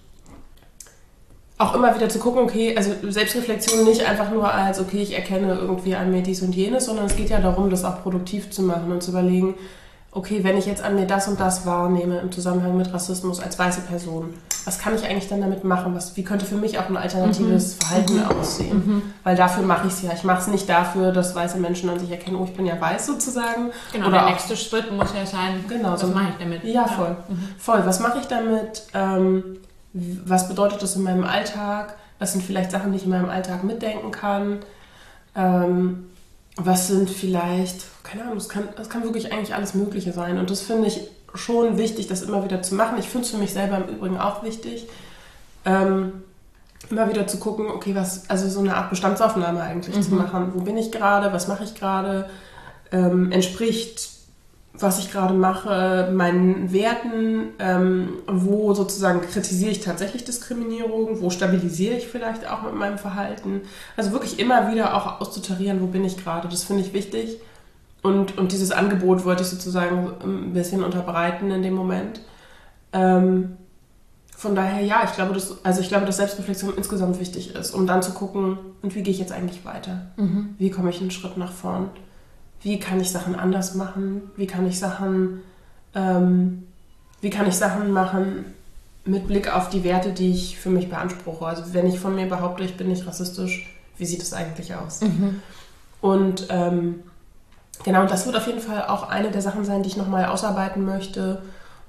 auch immer wieder zu gucken, okay, also Selbstreflexion nicht einfach nur als, okay, ich erkenne irgendwie an mir dies und jenes, sondern es geht ja darum, das auch produktiv zu machen und zu überlegen, okay, wenn ich jetzt an mir das und das wahrnehme im Zusammenhang mit Rassismus als weiße Person, was kann ich eigentlich dann damit machen? Was, wie könnte für mich auch ein alternatives mhm. Verhalten mhm. aussehen? Mhm. Weil dafür mache ich es ja. Ich mache es nicht dafür, dass weiße Menschen an sich erkennen, oh, ich bin ja weiß sozusagen. Genau, oder der nächste Schritt muss ja sein, genau, was so, mache ich damit? Ja, voll. Mhm. voll. Was mache ich damit? Ähm, was bedeutet das in meinem Alltag? Was sind vielleicht Sachen, die ich in meinem Alltag mitdenken kann? Ähm, was sind vielleicht, keine Ahnung, das kann, das kann wirklich eigentlich alles Mögliche sein. Und das finde ich schon wichtig, das immer wieder zu machen. Ich finde es für mich selber im Übrigen auch wichtig, ähm, immer wieder zu gucken, okay, was, also so eine Art Bestandsaufnahme eigentlich mhm. zu machen. Wo bin ich gerade? Was mache ich gerade? Ähm, entspricht, was ich gerade mache, meinen Werten? Ähm, wo sozusagen kritisiere ich tatsächlich Diskriminierung? Wo stabilisiere ich vielleicht auch mit meinem Verhalten? Also wirklich immer wieder auch auszutarieren, wo bin ich gerade? Das finde ich wichtig. Und, und dieses Angebot wollte ich sozusagen ein bisschen unterbreiten in dem Moment. Ähm, von daher, ja, ich glaube, dass, also ich glaube, dass Selbstreflexion insgesamt wichtig ist, um dann zu gucken, und wie gehe ich jetzt eigentlich weiter? Mhm. Wie komme ich einen Schritt nach vorn? Wie kann ich Sachen anders machen? Wie kann ich Sachen, ähm, wie kann ich Sachen machen mit Blick auf die Werte, die ich für mich beanspruche? Also wenn ich von mir behaupte, ich bin nicht rassistisch, wie sieht es eigentlich aus? Mhm. Und ähm, genau, das wird auf jeden Fall auch eine der Sachen sein, die ich nochmal ausarbeiten möchte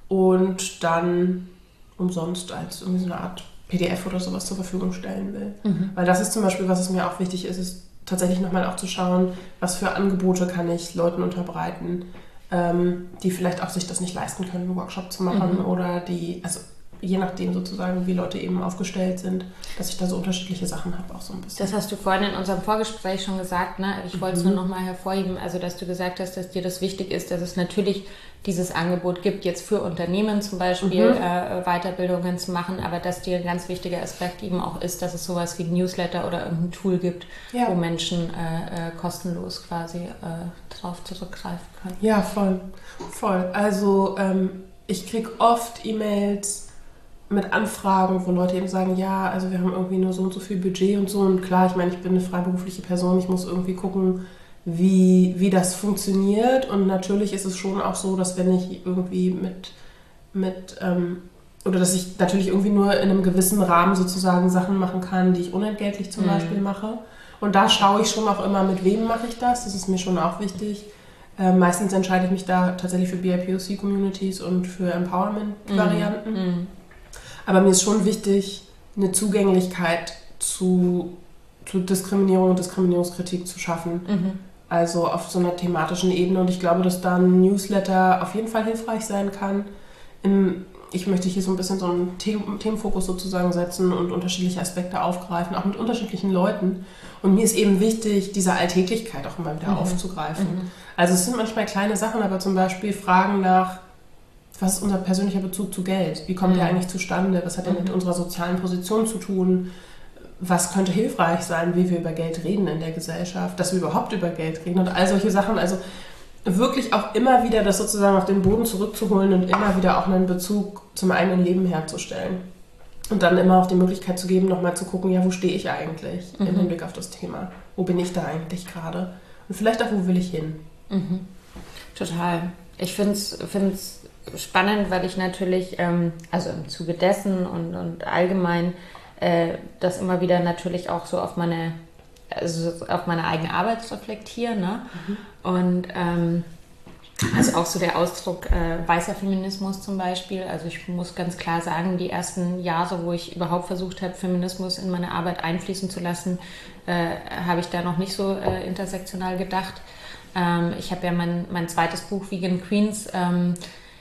und dann umsonst als irgendwie so eine Art P D F oder sowas zur Verfügung stellen will. Mhm. Weil das ist zum Beispiel, was es mir auch wichtig ist, ist tatsächlich nochmal auch zu schauen, was für Angebote kann ich Leuten unterbreiten, ähm, die vielleicht auch sich das nicht leisten können, einen Workshop zu machen mhm. oder die, also je nachdem sozusagen, wie Leute eben aufgestellt sind, dass ich da so unterschiedliche Sachen habe, auch so ein bisschen. Das hast du vorhin in unserem Vorgespräch schon gesagt, ne? Ich wollte es mhm. nur nochmal hervorheben, also dass du gesagt hast, dass dir das wichtig ist, dass es natürlich dieses Angebot gibt, jetzt für Unternehmen zum Beispiel mhm. äh, Weiterbildungen zu machen, aber dass dir ein ganz wichtiger Aspekt eben auch ist, dass es sowas wie ein Newsletter oder irgendein Tool gibt, ja. wo Menschen äh, äh, kostenlos quasi äh, drauf zurückgreifen können. Ja, voll. Voll. Also ähm, ich kriege oft E-Mails mit Anfragen, wo Leute eben sagen, ja, also wir haben irgendwie nur so und so viel Budget und so. Und klar, ich meine, ich bin eine freiberufliche Person, ich muss irgendwie gucken, wie, wie das funktioniert. Und natürlich ist es schon auch so, dass wenn ich irgendwie mit, mit ähm, oder dass ich natürlich irgendwie nur in einem gewissen Rahmen sozusagen Sachen machen kann, die ich unentgeltlich zum mhm. Beispiel mache. Und da schaue ich schon auch immer, mit wem mache ich das. Das ist mir schon auch wichtig. Äh, meistens entscheide ich mich da tatsächlich für B I P O C-Communities und für Empowerment-Varianten. Mhm. Aber mir ist schon wichtig, eine Zugänglichkeit zu, zu Diskriminierung und Diskriminierungskritik zu schaffen. Mhm. Also auf so einer thematischen Ebene. Und ich glaube, dass da ein Newsletter auf jeden Fall hilfreich sein kann. Im, ich möchte hier so ein bisschen so einen Themenfokus sozusagen setzen und unterschiedliche Aspekte aufgreifen, auch mit unterschiedlichen Leuten. Und mir ist eben wichtig, diese Alltäglichkeit auch immer wieder mhm. aufzugreifen. Mhm. Also es sind manchmal kleine Sachen, aber zum Beispiel Fragen nach, was ist unser persönlicher Bezug zu Geld? Wie kommt mhm. der eigentlich zustande? Was hat er mhm. mit unserer sozialen Position zu tun? Was könnte hilfreich sein, wie wir über Geld reden in der Gesellschaft? Dass wir überhaupt über Geld reden und all solche Sachen. Also wirklich auch immer wieder das sozusagen auf den Boden zurückzuholen und immer wieder auch einen Bezug zum eigenen Leben herzustellen. Und dann immer auch die Möglichkeit zu geben, nochmal zu gucken, ja, wo stehe ich eigentlich mhm. im Hinblick auf das Thema? Wo bin ich da eigentlich gerade? Und vielleicht auch, wo will ich hin? Mhm. Total. Ich finde es spannend, weil ich natürlich, ähm, also im Zuge dessen und, und allgemein, äh, das immer wieder natürlich auch so auf meine, also auf meine eigene Arbeit reflektiere. Ne? Mhm. Und ähm, also auch so der Ausdruck äh, weißer Feminismus zum Beispiel. Also ich muss ganz klar sagen, die ersten Jahre, wo ich überhaupt versucht habe, Feminismus in meine Arbeit einfließen zu lassen, äh, habe ich da noch nicht so äh, intersektional gedacht. Ähm, ich habe ja mein, mein zweites Buch Vegan Queens. Ähm,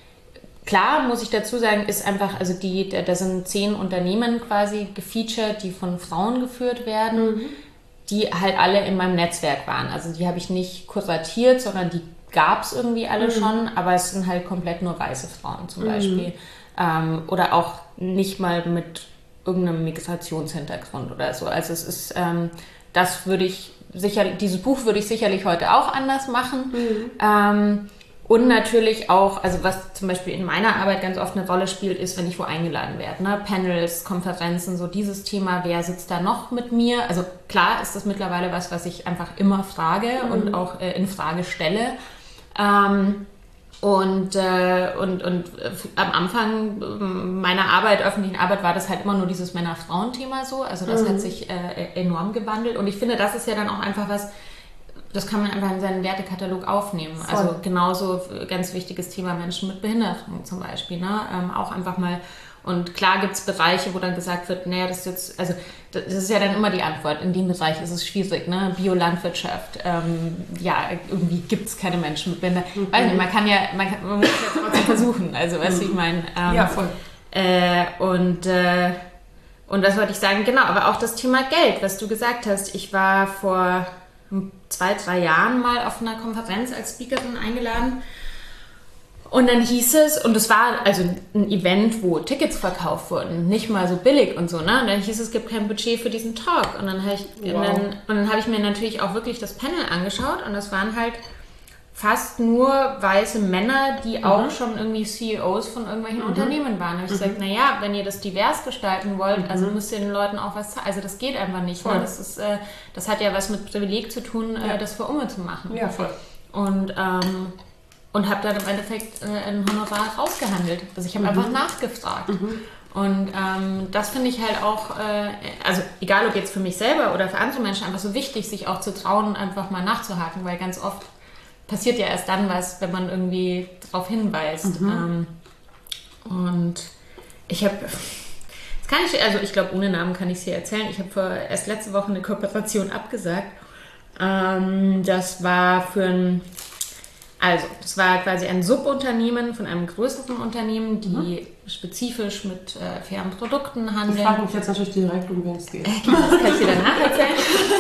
klar, muss ich dazu sagen, ist einfach, also die, da, da sind zehn Unternehmen quasi gefeatured, die von Frauen geführt werden, mhm. die halt alle in meinem Netzwerk waren. Also die habe ich nicht kuratiert, sondern die gab es irgendwie alle mhm. schon, aber es sind halt komplett nur weiße Frauen zum Beispiel. Mhm. Ähm, oder auch nicht mal mit irgendeinem Migrationshintergrund oder so. Also es ist, ähm, das würde ich sicherlich, dieses Buch würde ich sicherlich heute auch anders machen. Mhm. Ähm, und natürlich auch, also was zum Beispiel in meiner Arbeit ganz oft eine Rolle spielt, ist, wenn ich wo eingeladen werde. Ne? Panels, Konferenzen, so dieses Thema, wer sitzt da noch mit mir? Also klar ist das mittlerweile was, was ich einfach immer frage mhm. und auch äh, in Frage stelle. Ähm, und, äh, und, und äh, am Anfang meiner Arbeit, öffentlichen Arbeit, war das halt immer nur dieses Männer-Frauen-Thema so. Also das mhm. hat sich äh, enorm gewandelt. Und ich finde, das ist ja dann auch einfach was, das kann man einfach in seinen Wertekatalog aufnehmen. Voll. Also genauso ganz wichtiges Thema Menschen mit Behinderung zum Beispiel. Ne? Ähm, auch einfach mal, und klar gibt es Bereiche, wo dann gesagt wird, naja, das ist jetzt, also das ist ja dann immer die Antwort, in dem Bereich ist es schwierig, ne? Biolandwirtschaft, ähm, ja, irgendwie gibt es keine Menschen mit Behinderung. Mhm. Weiß nicht, man kann ja, man, kann, man muss ja trotzdem versuchen, also weißt du, ich meine. Ähm, ja, voll. Äh, und, äh, und was wollte ich sagen? Genau, aber auch das Thema Geld, was du gesagt hast. Ich war vor zwei, drei Jahren mal auf einer Konferenz als Speakerin eingeladen. Und dann hieß es, und es war also ein Event, wo Tickets verkauft wurden, nicht mal so billig und so, ne? Und dann hieß es, es gibt kein Budget für diesen Talk. Und dann habe ich, wow. und dann, und dann habe ich mir natürlich auch wirklich das Panel angeschaut und das waren halt fast nur weiße Männer, die mhm. auch schon irgendwie C E Os von irgendwelchen mhm. Unternehmen waren. Da habe ich mhm. gesagt, naja, wenn ihr das divers gestalten wollt, mhm. also müsst ihr den Leuten auch was zeigen. Also das geht einfach nicht. Ne? Das ist, äh, das hat ja was mit Privileg zu tun, ja. äh, das für Umme zu machen. Ja, voll. Und ähm, Und habe dann im Endeffekt äh, ein Honorar rausgehandelt. Also ich habe mhm. einfach nachgefragt. Mhm. Und ähm, das finde ich halt auch, äh, also egal ob jetzt für mich selber oder für andere Menschen, einfach so wichtig, sich auch zu trauen, einfach mal nachzuhaken. Weil ganz oft passiert ja erst dann was, wenn man irgendwie darauf hinweist. Mhm. Ähm, und ich habe, das kann ich, also ich glaube, ohne Namen kann ich es hier erzählen. Ich habe vor erst letzte Woche eine Kooperation abgesagt. Ähm, das war für ein, also das war quasi ein Subunternehmen von einem größeren Unternehmen, die mhm. spezifisch mit äh, fairen Produkten handeln. Ich frage mich jetzt natürlich direkt, um wen es geht. Äh, das kann ich dir danach erzählen.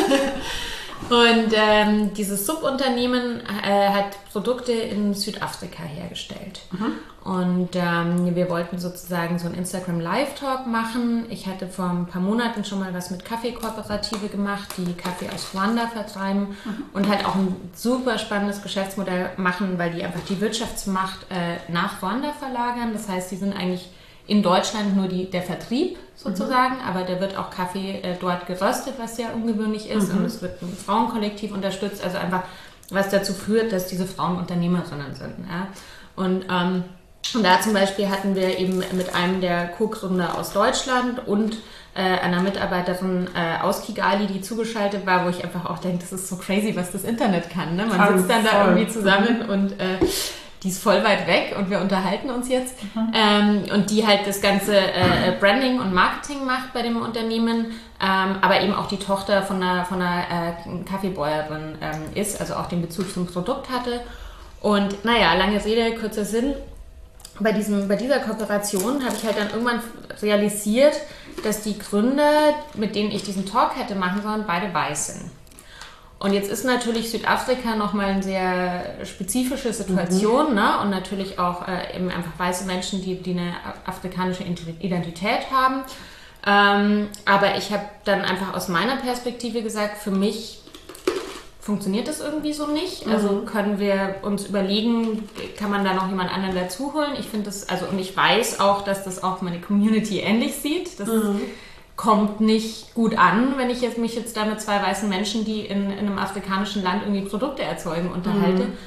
Und ähm, dieses Subunternehmen äh, hat Produkte in Südafrika hergestellt. Mhm. Und ähm, wir wollten sozusagen so einen Instagram Live-Talk machen. Ich hatte vor ein paar Monaten schon mal was mit Kaffeekooperative gemacht, die Kaffee aus Ruanda vertreiben mhm. und halt auch ein super spannendes Geschäftsmodell machen, weil die einfach die Wirtschaftsmacht äh, nach Ruanda verlagern. Das heißt, die sind eigentlich in Deutschland nur die, der Vertrieb sozusagen, mhm. aber da wird auch Kaffee äh, dort geröstet, was sehr ungewöhnlich ist mhm. und es wird ein Frauenkollektiv unterstützt, also einfach was dazu führt, dass diese Frauen Unternehmerinnen sind. Ja? Und, ähm, und da zum Beispiel hatten wir eben mit einem der Co-Gründer aus Deutschland und äh, einer Mitarbeiterin äh, aus Kigali, die zugeschaltet war, wo ich einfach auch denke, das ist so crazy, was das Internet kann. Ne? Man sitzt dann da irgendwie zusammen mhm. und äh, die ist voll weit weg und wir unterhalten uns jetzt. Mhm. Ähm, und die halt das ganze äh, Branding und Marketing macht bei dem Unternehmen, ähm, aber eben auch die Tochter von einer, von einer äh, Kaffeebäuerin ähm, ist, also auch den Bezug zum Produkt hatte. Und naja, lange Rede, kurzer Sinn. Bei, diesem, bei dieser Kooperation habe ich halt dann irgendwann realisiert, dass die Gründer, mit denen ich diesen Talk hätte machen sollen, beide weiß sind. Und jetzt ist natürlich Südafrika nochmal eine sehr spezifische Situation, mhm. ne? Und natürlich auch äh, eben einfach weiße Menschen, die, die eine afrikanische Identität haben. Ähm, aber ich habe dann einfach aus meiner Perspektive gesagt, für mich funktioniert das irgendwie so nicht. Mhm. Also können wir uns überlegen, kann man da noch jemand anderen dazu holen? Ich finde das, also und ich weiß auch, dass das auch meine Community ähnlich sieht. Das mhm. kommt nicht gut an, wenn ich jetzt mich jetzt da mit zwei weißen Menschen, die in, in einem afrikanischen Land irgendwie Produkte erzeugen, unterhalte. Mhm.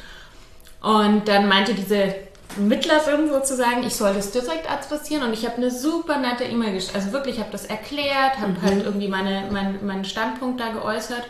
Und dann meinte diese Mittlerin sozusagen, ich soll das direkt adressieren und ich habe eine super nette E-Mail geschrieben. Also wirklich, ich habe das erklärt, habe mhm. halt irgendwie meine, mein, meinen Standpunkt da geäußert.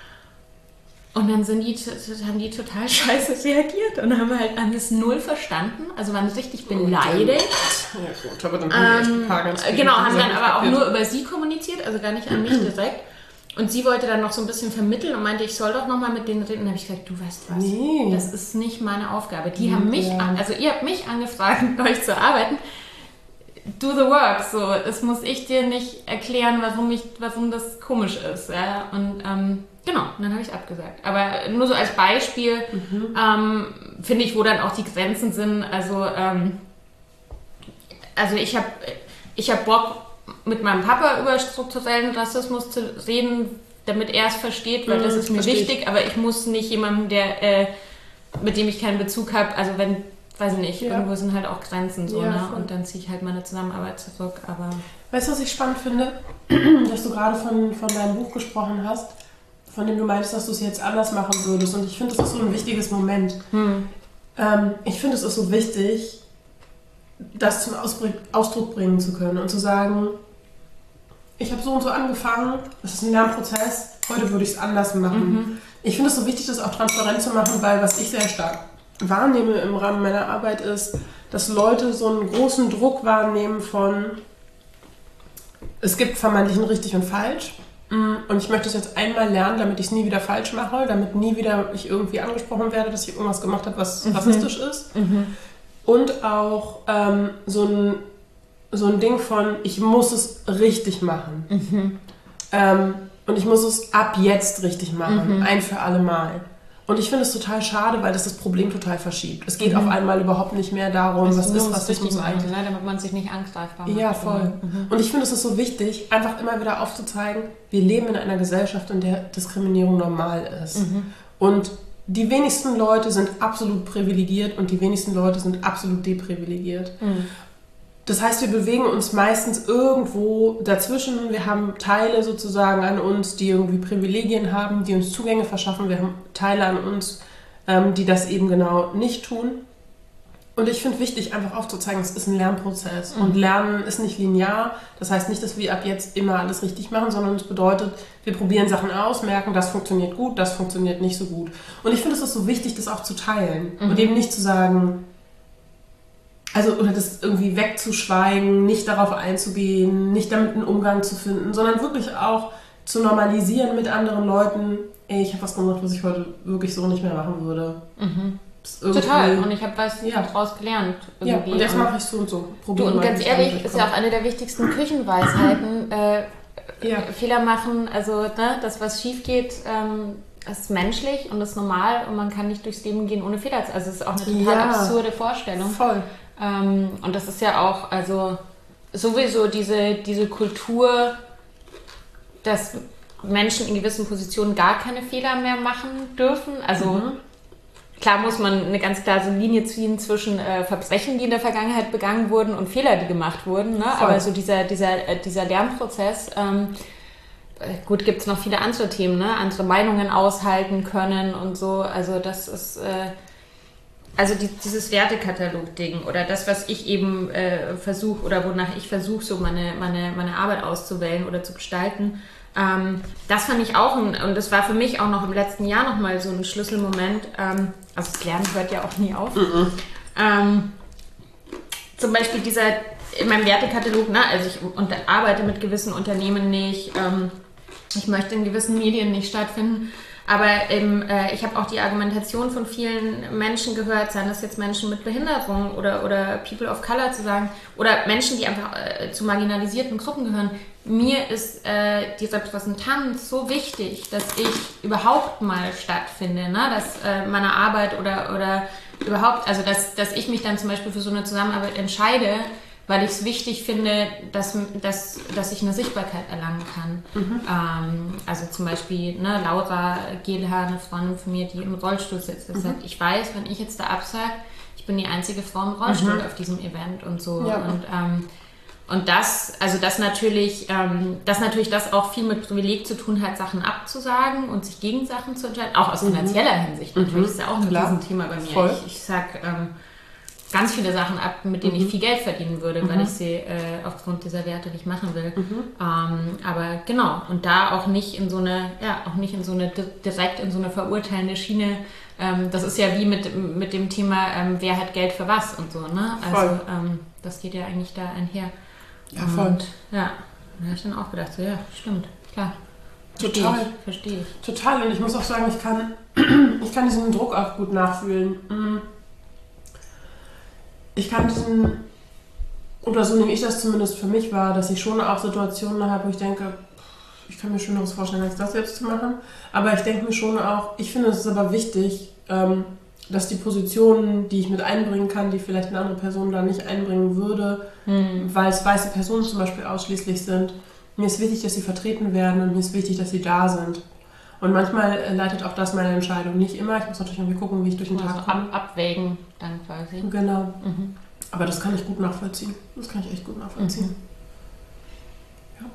Und dann sind die, haben die total scheiße reagiert und haben halt alles null verstanden, also waren richtig beleidigt. Ja gut, aber dann haben die echt ein paar ganz viele Genau, haben dann aber auch nur über sie kommuniziert, also gar nicht an mich direkt. Und sie wollte dann noch so ein bisschen vermitteln und meinte, ich soll doch nochmal mit denen reden. Und dann habe ich gesagt, du weißt was, nee. das ist nicht meine Aufgabe. Die ja. haben mich, an, also ihr habt mich angefragt, mit euch zu arbeiten. Do the work, so. Das muss ich dir nicht erklären, warum, ich, warum das komisch ist. Ja? Und ähm, genau, und dann habe ich abgesagt. Aber nur so als Beispiel, mhm. ähm, finde ich, wo dann auch die Grenzen sind. Also, ähm, also ich habe ich hab Bock, mit meinem Papa über strukturellen Rassismus zu reden, damit er es versteht, weil mhm, das ist mir wichtig. Ich. Aber ich muss nicht jemandem, der, äh, mit dem ich keinen Bezug habe, also wenn, weiß ich nicht, ja. irgendwo sind halt auch Grenzen so, ja, ne? Und dann ziehe ich halt meine Zusammenarbeit zurück. Aber weißt du, was ich spannend finde? Dass du gerade von, von deinem Buch gesprochen hast, von dem du meinst, dass du es jetzt anders machen würdest. Und ich finde, das ist so ein wichtiges Moment. Hm. Ähm, ich finde, es ist so wichtig, das zum Ausdruck bringen zu können und zu sagen, ich habe so und so angefangen, das ist ein Lernprozess, heute würde ich es anders machen. Mhm. Ich finde es so wichtig, das auch transparent zu machen, weil was ich sehr stark wahrnehme im Rahmen meiner Arbeit ist, dass Leute so einen großen Druck wahrnehmen von, es gibt vermeintlich ein richtig und falsch und ich möchte es jetzt einmal lernen, damit ich es nie wieder falsch mache, damit nie wieder ich irgendwie angesprochen werde, dass ich irgendwas gemacht habe, was mhm. rassistisch ist. Mhm. Und auch ähm, so, ein, so ein Ding von, ich muss es richtig machen. Mhm. Ähm, und ich muss es ab jetzt richtig machen, mhm. ein für alle Mal. Und ich finde es total schade, weil das das Problem total verschiebt. Es geht mhm. auf einmal überhaupt nicht mehr darum, was ist Rassismus eigentlich. Ne? Damit man sich nicht angreifbar macht. Ja, voll. Mhm. Und ich finde es ist so wichtig, einfach immer wieder aufzuzeigen, wir leben in einer Gesellschaft, in der Diskriminierung normal ist. Mhm. Und die wenigsten Leute sind absolut privilegiert und die wenigsten Leute sind absolut deprivilegiert. Mhm. Das heißt, wir bewegen uns meistens irgendwo dazwischen. Wir haben Teile sozusagen an uns, die irgendwie Privilegien haben, die uns Zugänge verschaffen. Wir haben Teile an uns, ähm, die das eben genau nicht tun. Und ich finde wichtig, einfach aufzuzeigen, es ist ein Lernprozess. Mhm. Und Lernen ist nicht linear. Das heißt nicht, dass wir ab jetzt immer alles richtig machen, sondern es bedeutet, wir probieren Sachen aus, merken, das funktioniert gut, das funktioniert nicht so gut. Und ich finde es ist so wichtig, das auch zu teilen. Mhm. Und eben nicht zu sagen, also oder das irgendwie wegzuschweigen, nicht darauf einzugehen, nicht damit einen Umgang zu finden, sondern wirklich auch zu normalisieren mit anderen Leuten. Ey, ich habe was gemacht, was ich heute wirklich so nicht mehr machen würde. Mhm. Total. Und ich habe was ja. daraus gelernt. Irgendwie. Ja, und jetzt mache ich so und so. Du, und ganz ehrlich, ist ja auch eine der wichtigsten Küchenweisheiten. äh, ja. Fehler machen, also ne, das, was schief geht, ähm, ist menschlich und ist normal und man kann nicht durchs Leben gehen ohne Fehler. Also es ist auch eine total ja. absurde Vorstellung. Voll. Ähm, und das ist ja auch, also sowieso diese, diese Kultur, dass Menschen in gewissen Positionen gar keine Fehler mehr machen dürfen. Also mhm. klar muss man eine ganz klare Linie ziehen zwischen äh, Verbrechen, die in der Vergangenheit begangen wurden und Fehler, die gemacht wurden. Ne? Aber so dieser, dieser, äh, dieser Lernprozess, ähm, gut, gibt es noch viele andere Themen, ne? Andere Meinungen aushalten können und so. Also das ist, äh, also die, dieses Wertekatalog-Ding oder das, was ich eben äh, versuche oder wonach ich versuche, so meine, meine, meine Arbeit auszuwählen oder zu gestalten, Ähm, das fand ich auch, ein, und das war für mich auch noch im letzten Jahr nochmal so ein Schlüsselmoment, ähm, also das Lernen hört ja auch nie auf. Mm-mm. Ähm, zum Beispiel dieser, in meinem Wertekatalog, ne, also ich unter, arbeite mit gewissen Unternehmen nicht, ähm, ich möchte in gewissen Medien nicht stattfinden, aber ähm, äh, ich habe auch die Argumentation von vielen Menschen gehört, seien das jetzt Menschen mit Behinderung oder, oder People of Color zu sagen, oder Menschen, die einfach äh, zu marginalisierten Gruppen gehören. Mir ist äh, die Repräsentanz so wichtig, dass ich überhaupt mal stattfinde, ne? Dass äh, meine Arbeit oder, oder überhaupt, also dass, dass ich mich dann zum Beispiel für so eine Zusammenarbeit entscheide, weil ich es wichtig finde, dass, dass, dass ich eine Sichtbarkeit erlangen kann. Mhm. Ähm, also zum Beispiel ne, Laura Gehlhaar, eine Freundin von mir, die im Rollstuhl sitzt, die mhm. sagt, ich weiß, wenn ich jetzt da absage, ich bin die einzige Frau im Rollstuhl mhm. auf diesem Event und so. Ja. Und, ähm, und das, also das natürlich, ähm, dass natürlich das auch viel mit Privileg zu tun hat, Sachen abzusagen und sich gegen Sachen zu entscheiden, auch aus mhm. finanzieller Hinsicht natürlich, mhm. ist ja auch ein Riesenthema bei mir. Voll. Ich, ich sag ähm, ganz viele Sachen ab, mit denen mhm. ich viel Geld verdienen würde, mhm. weil ich sie äh, aufgrund dieser Werte nicht machen will. Mhm. Ähm, aber genau, und da auch nicht in so eine, ja, auch nicht in so eine, direkt in so eine verurteilende Schiene. Ähm, das ist ja wie mit, mit dem Thema, ähm, wer hat Geld für was und so, ne? Also ähm, das geht ja eigentlich da einher. Ja, voll. Und, ja, da habe ich dann auch gedacht, so, ja, stimmt, klar. Total. Verstehe ich, verstehe ich. Total, und ich muss auch sagen, ich kann, ich kann diesen Druck auch gut nachfühlen. Ich kann diesen, oder so nehme ich das zumindest für mich wahr, dass ich schon auch Situationen habe, wo ich denke, ich kann mir Schöneres vorstellen, als das jetzt zu machen. Aber ich denke mir schon auch, ich finde, es ist aber wichtig, dass die Positionen, die ich mit einbringen kann, die vielleicht eine andere Person da nicht einbringen würde, hm. weil es weiße Personen zum Beispiel ausschließlich sind, mir ist wichtig, dass sie vertreten werden und mir ist wichtig, dass sie da sind. Und manchmal leitet auch das meine Entscheidung. Nicht immer, ich muss natürlich irgendwie gucken, wie ich durch den also Tag komme. Ab, abwägen dann quasi. Genau. Mhm. Aber das kann ich gut nachvollziehen. Das kann ich echt gut nachvollziehen. Mhm. Ja.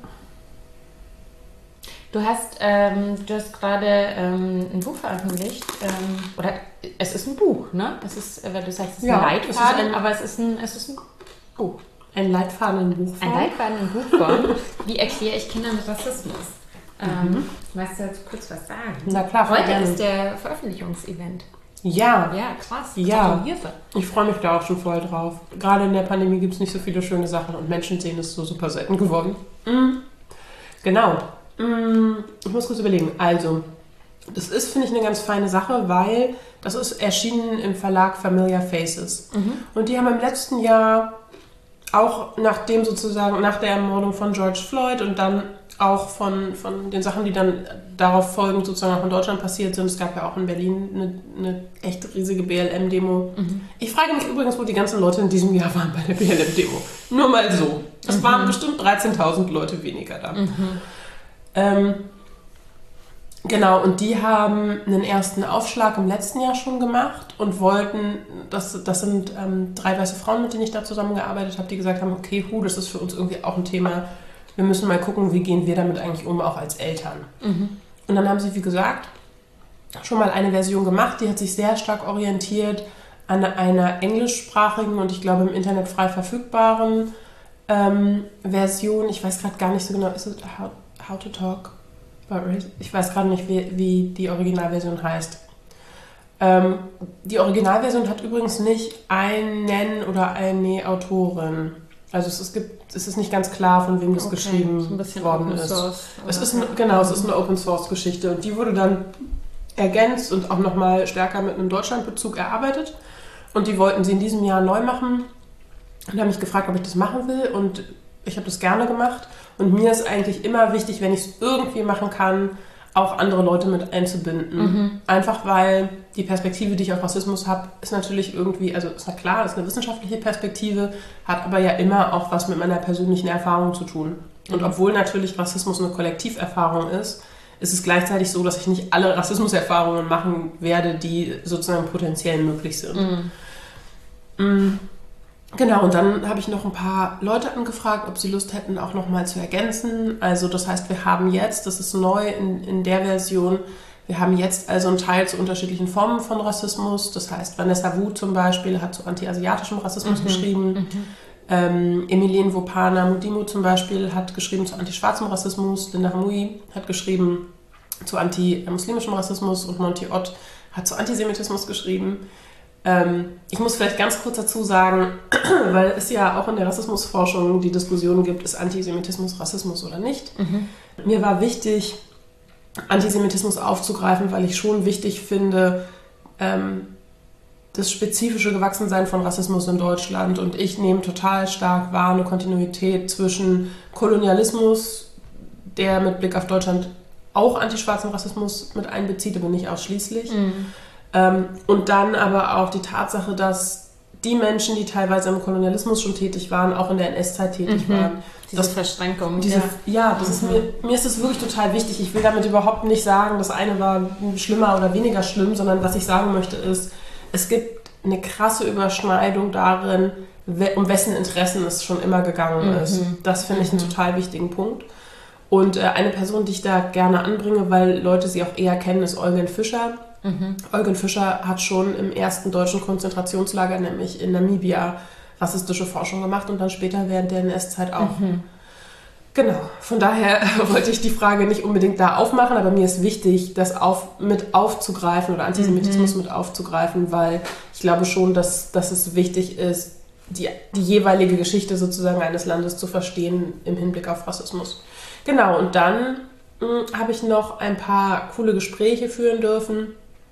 Du hast, ähm, du hast gerade ähm, ein Buch veröffentlicht, ähm, oder es ist ein Buch, ne? Es ist, weil du sagst, es ist ja, ein Leitfaden, es ist ein, aber es ist ein, es ist ein Buch. Ein Leitfaden in Buchform. Ein Leitfaden in Buchform. Wie erkläre ich Kindern mit Rassismus? Ähm, mhm. Weißt du jetzt kurz was sagen? Na klar, heute gerne. Ist der Veröffentlichungsevent. Ja. Ja, krass. Ja. Ich freue mich da auch schon voll drauf. Gerade in der Pandemie gibt es nicht so viele schöne Sachen und Menschen sehen es so super selten geworden. Mhm. Genau. Ich muss kurz überlegen. Also, das ist, finde ich, eine ganz feine Sache, weil das ist erschienen im Verlag Familiar Faces. Mhm. Und die haben im letzten Jahr auch nachdem sozusagen, nach der Ermordung von George Floyd und dann auch von, von den Sachen, die dann darauf folgend sozusagen auch in Deutschland passiert sind. Es gab ja auch in Berlin eine, eine echt riesige B L M-Demo. Mhm. Ich frage mich übrigens, wo die ganzen Leute in diesem Jahr waren bei der B L M-Demo. Nur mal so. Es mhm. waren bestimmt dreizehntausend Leute weniger da. Mhm. Ähm, genau, und die haben einen ersten Aufschlag im letzten Jahr schon gemacht und wollten, das, das sind ähm, drei weiße Frauen, mit denen ich da zusammengearbeitet habe, die gesagt haben, okay, hu, das ist für uns irgendwie auch ein Thema, wir müssen mal gucken, wie gehen wir damit eigentlich um, auch als Eltern. Mhm. Und dann haben sie, wie gesagt, schon mal eine Version gemacht, die hat sich sehr stark orientiert an einer englischsprachigen und ich glaube im Internet frei verfügbaren ähm, Version. Ich weiß gerade gar nicht so genau, ist es How, How to Talk About Race? Ich weiß gerade nicht, wie, wie die Originalversion heißt. Ähm, die Originalversion hat übrigens nicht einen oder eine Autorin. Also es, es, gibt, es ist nicht ganz klar, von wem das okay, geschrieben so ein bisschen worden ist. Source, es ist ein, genau, es ist eine Open-Source-Geschichte und die wurde dann ergänzt und auch nochmal stärker mit einem Deutschlandbezug erarbeitet. Und die wollten sie in diesem Jahr neu machen und haben mich gefragt, ob ich das machen will. Und ich habe das gerne gemacht. Und mir ist eigentlich immer wichtig, wenn ich es irgendwie machen kann, auch andere Leute mit einzubinden. Mhm. Einfach weil die Perspektive, die ich auf Rassismus habe, ist natürlich irgendwie, also ist ja klar, ist eine wissenschaftliche Perspektive, hat aber ja immer auch was mit meiner persönlichen Erfahrung zu tun. Und mhm. obwohl natürlich Rassismus eine Kollektiverfahrung ist, ist es gleichzeitig so, dass ich nicht alle Rassismuserfahrungen machen werde, die sozusagen potenziell möglich sind. Mhm. Mhm. Genau, und dann habe ich noch ein paar Leute angefragt, ob sie Lust hätten, auch nochmal zu ergänzen. Also das heißt, wir haben jetzt, das ist neu in, in der Version, wir haben jetzt also einen Teil zu unterschiedlichen Formen von Rassismus. Das heißt, Vanessa Wu zum Beispiel hat zu anti-asiatischem Rassismus mhm. geschrieben. Mhm. Ähm, Emilien Wopana Mudimu zum Beispiel hat geschrieben zu antischwarzem Rassismus. Linda Hamui hat geschrieben zu anti-muslimischem Rassismus und Monty Ott hat zu Antisemitismus geschrieben. Ähm, ich muss vielleicht ganz kurz dazu sagen, weil es ja auch in der Rassismusforschung die Diskussion gibt, ist Antisemitismus Rassismus oder nicht. Mhm. Mir war wichtig, Antisemitismus aufzugreifen, weil ich schon wichtig finde, ähm, das spezifische Gewachsensein von Rassismus in Deutschland. Und ich nehme total stark wahr eine Kontinuität zwischen Kolonialismus, der mit Blick auf Deutschland auch antischwarzen Rassismus mit einbezieht, aber nicht ausschließlich. Mhm. Ähm, und dann aber auch die Tatsache, dass die Menschen, die teilweise im Kolonialismus schon tätig waren, auch in der N S-Zeit tätig mhm. waren. Diese das, Verschränkung. Diese, ja, ja das mhm. ist mir, mir ist das wirklich total wichtig. Ich will damit überhaupt nicht sagen, das eine war schlimmer oder weniger schlimm, sondern was ich sagen möchte ist, es gibt eine krasse Überschneidung darin, um wessen Interessen es schon immer gegangen mhm. ist. Das finde ich einen total wichtigen Punkt. Und äh, eine Person, die ich da gerne anbringe, weil Leute sie auch eher kennen, ist Eugen Fischer. Mhm. Eugen Fischer hat schon im ersten deutschen Konzentrationslager, nämlich in Namibia, rassistische Forschung gemacht und dann später während der N S-Zeit auch. Mhm. Genau, von daher wollte ich die Frage nicht unbedingt da aufmachen, aber mir ist wichtig, das auf, mit aufzugreifen oder Antisemitismus mhm. mit aufzugreifen, weil ich glaube schon, dass, dass es wichtig ist, die, die jeweilige Geschichte sozusagen eines Landes zu verstehen im Hinblick auf Rassismus. Genau, und dann mh, habe ich noch ein paar coole Gespräche führen dürfen.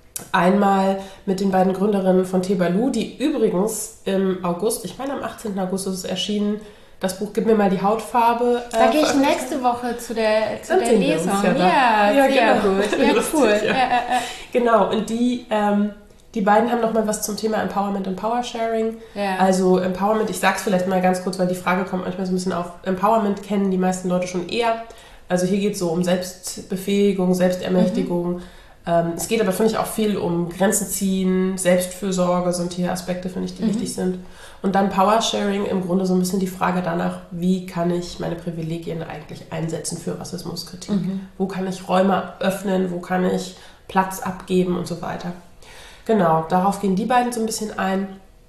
Einmal mit den beiden Gründerinnen von Tebalu, die übrigens im August, ich meine am achtzehnten August ist es erschienen, das Buch Gib mir mal die Hautfarbe. Äh, da gehe ich nächste Woche zu der, zu der Lesung. Ja, ja, ja, sehr genau. gut. Ja, lustig, cool. Ja. Ja, ja, ja. Genau, und die, ähm, die beiden haben nochmal was zum Thema Empowerment und Powersharing. Ja. Also Empowerment, ich sage es vielleicht mal ganz kurz, weil die Frage kommt manchmal so ein bisschen auf. Empowerment kennen die meisten Leute schon eher. Also hier geht es so um Selbstbefähigung, Selbstermächtigung. Mhm. Ähm, es geht aber, finde ich, auch viel um Grenzen ziehen, Selbstfürsorge, sind hier Aspekte, finde ich, die mhm. wichtig sind. Und dann Powersharing, im Grunde so ein bisschen die Frage danach, wie kann ich meine Privilegien eigentlich einsetzen für Rassismuskritik? Mhm. Wo kann ich Räume öffnen, wo kann ich Platz abgeben und so weiter. Genau, darauf gehen die beiden so ein bisschen ein.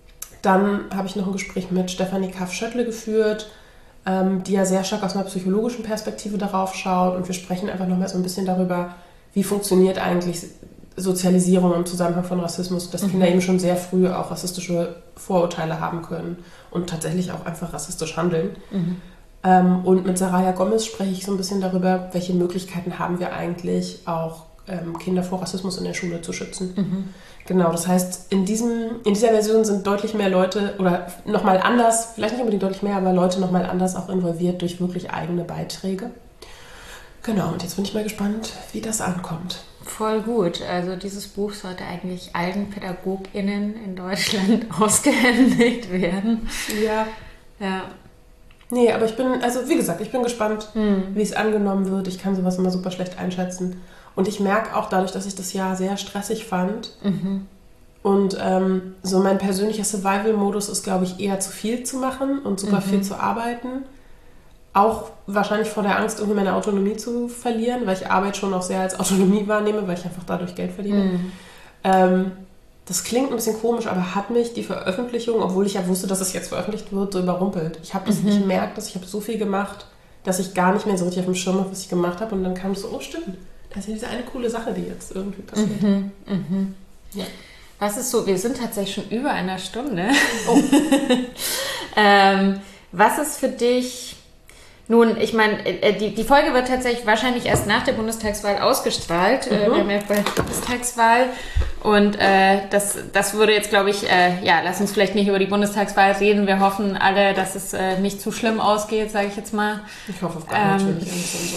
Dann habe ich noch ein Gespräch mit Stefanie Kaff-Schöttle geführt, ähm, die ja sehr stark aus einer psychologischen Perspektive darauf schaut. Und wir sprechen einfach nochmal so ein bisschen darüber, wie funktioniert eigentlich Sozialisierung im Zusammenhang von Rassismus, dass mhm. Kinder eben schon sehr früh auch rassistische Vorurteile haben können und tatsächlich auch einfach rassistisch handeln. Mhm. Ähm, und mit Saraya Gomez spreche ich so ein bisschen darüber, welche Möglichkeiten haben wir eigentlich, auch ähm, Kinder vor Rassismus in der Schule zu schützen. Mhm. Genau, das heißt, in, diesem, in dieser Version sind deutlich mehr Leute, oder nochmal anders, vielleicht nicht unbedingt deutlich mehr, aber Leute nochmal anders auch involviert durch wirklich eigene Beiträge. Genau, und jetzt bin ich mal gespannt, wie das ankommt. Voll gut. Also dieses Buch sollte eigentlich allen PädagogInnen in Deutschland ausgehändigt werden. Ja. Ja. Nee, aber ich bin, also wie gesagt, ich bin gespannt, hm. wie es angenommen wird. Ich kann sowas immer super schlecht einschätzen. Und ich merke auch dadurch, dass ich das Jahr sehr stressig fand. Mhm. Und ähm, so mein persönlicher Survival-Modus ist, glaube ich, eher zu viel zu machen und super mhm. viel zu arbeiten. Auch wahrscheinlich vor der Angst, irgendwie meine Autonomie zu verlieren, weil ich Arbeit schon auch sehr als Autonomie wahrnehme, weil ich einfach dadurch Geld verdiene. Mhm. Ähm, das klingt ein bisschen komisch, aber hat mich die Veröffentlichung, obwohl ich ja wusste, dass es jetzt veröffentlicht wird, so überrumpelt. Ich habe das Mhm. nicht gemerkt, dass ich habe so viel gemacht, dass ich gar nicht mehr so richtig auf dem Schirm habe, was ich gemacht habe. Und dann kam es so, oh stimmt, das ist ja diese eine coole Sache, die jetzt irgendwie passiert. Mhm. Mhm. Ja. Was ist so, wir sind tatsächlich schon über einer Stunde. Oh. ähm, was ist für dich, nun, ich meine, die, die Folge wird tatsächlich wahrscheinlich erst nach der Bundestagswahl ausgestrahlt. Mhm. Wir haben ja bald Bundestagswahl und äh, das, das würde jetzt, glaube ich, äh, ja, lass uns vielleicht nicht über die Bundestagswahl reden. Wir hoffen alle, dass es äh, nicht zu schlimm ausgeht, sage ich jetzt mal. Ich hoffe auf gar ähm, natürlich.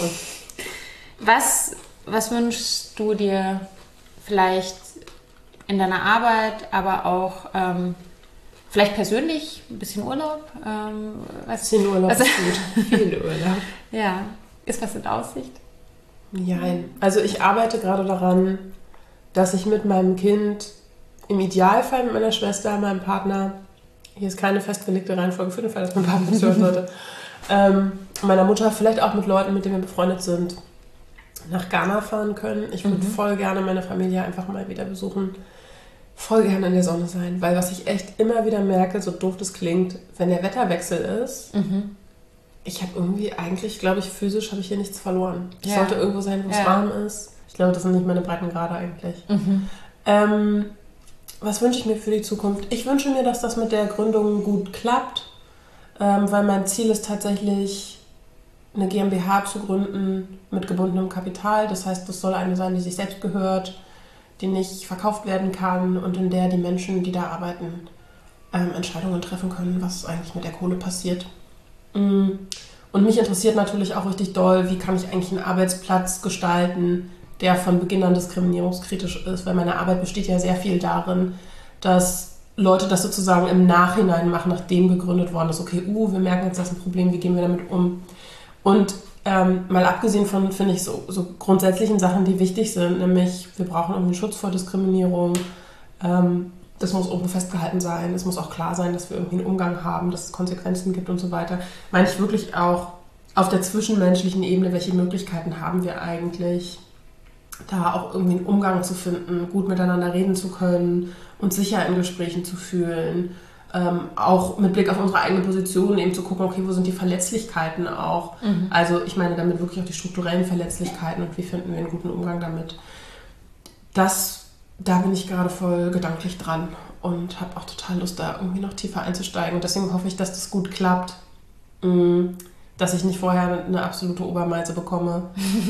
Was, was wünschst du dir vielleicht in deiner Arbeit, aber auch ähm, vielleicht persönlich, ein bisschen Urlaub? Ähm, was, ein bisschen Urlaub also, ist gut. Viel Urlaub. Ja. Ist was in Aussicht? Nein. Also ich arbeite gerade daran, dass ich mit meinem Kind, im Idealfall mit meiner Schwester, meinem Partner, hier ist keine festgelegte Reihenfolge für den Fall, dass mein Partner das hören sollte, ähm, meiner Mutter, vielleicht auch mit Leuten, mit denen wir befreundet sind, nach Ghana fahren können. Ich würde mhm. voll gerne meine Familie einfach mal wieder besuchen. Voll gerne in der Sonne sein, weil was ich echt immer wieder merke, so doof das klingt, wenn der Wetterwechsel ist, mhm. ich habe irgendwie eigentlich, glaube ich, physisch habe ich hier nichts verloren. Ich ja. sollte irgendwo sein, wo es ja. warm ist. Ich glaube, das sind nicht meine Breitengrade eigentlich. Mhm. Ähm, was wünsche ich mir für die Zukunft? Ich wünsche mir, dass das mit der Gründung gut klappt, ähm, weil mein Ziel ist tatsächlich, eine GmbH zu gründen mit gebundenem Kapital. Das heißt, das soll eine sein, die sich selbst gehört, die nicht verkauft werden kann und in der die Menschen, die da arbeiten, ähm, Entscheidungen treffen können, was eigentlich mit der Kohle passiert. Und mich interessiert natürlich auch richtig doll, wie kann ich eigentlich einen Arbeitsplatz gestalten, der von Beginn an diskriminierungskritisch ist, weil meine Arbeit besteht ja sehr viel darin, dass Leute das sozusagen im Nachhinein machen, nachdem gegründet worden ist. Okay, uh, wir merken jetzt, das ist ein Problem, wie gehen wir damit um? Und Ähm, mal abgesehen von, finde ich, so, so grundsätzlichen Sachen, die wichtig sind, nämlich wir brauchen irgendwie Schutz vor Diskriminierung, ähm, das muss irgendwo festgehalten sein, es muss auch klar sein, dass wir irgendwie einen Umgang haben, dass es Konsequenzen gibt und so weiter. Meine ich wirklich auch auf der zwischenmenschlichen Ebene, welche Möglichkeiten haben wir eigentlich, da auch irgendwie einen Umgang zu finden, gut miteinander reden zu können, uns sicher in Gesprächen zu fühlen, Ähm, auch mit Blick auf unsere eigene Position eben zu gucken, okay, wo sind die Verletzlichkeiten auch? Mhm. Also ich meine damit wirklich auch die strukturellen Verletzlichkeiten und wie finden wir einen guten Umgang damit. Das, da bin ich gerade voll gedanklich dran und habe auch total Lust, da irgendwie noch tiefer einzusteigen. Und deswegen hoffe ich, dass das gut klappt, dass ich nicht vorher eine absolute Obermeise bekomme.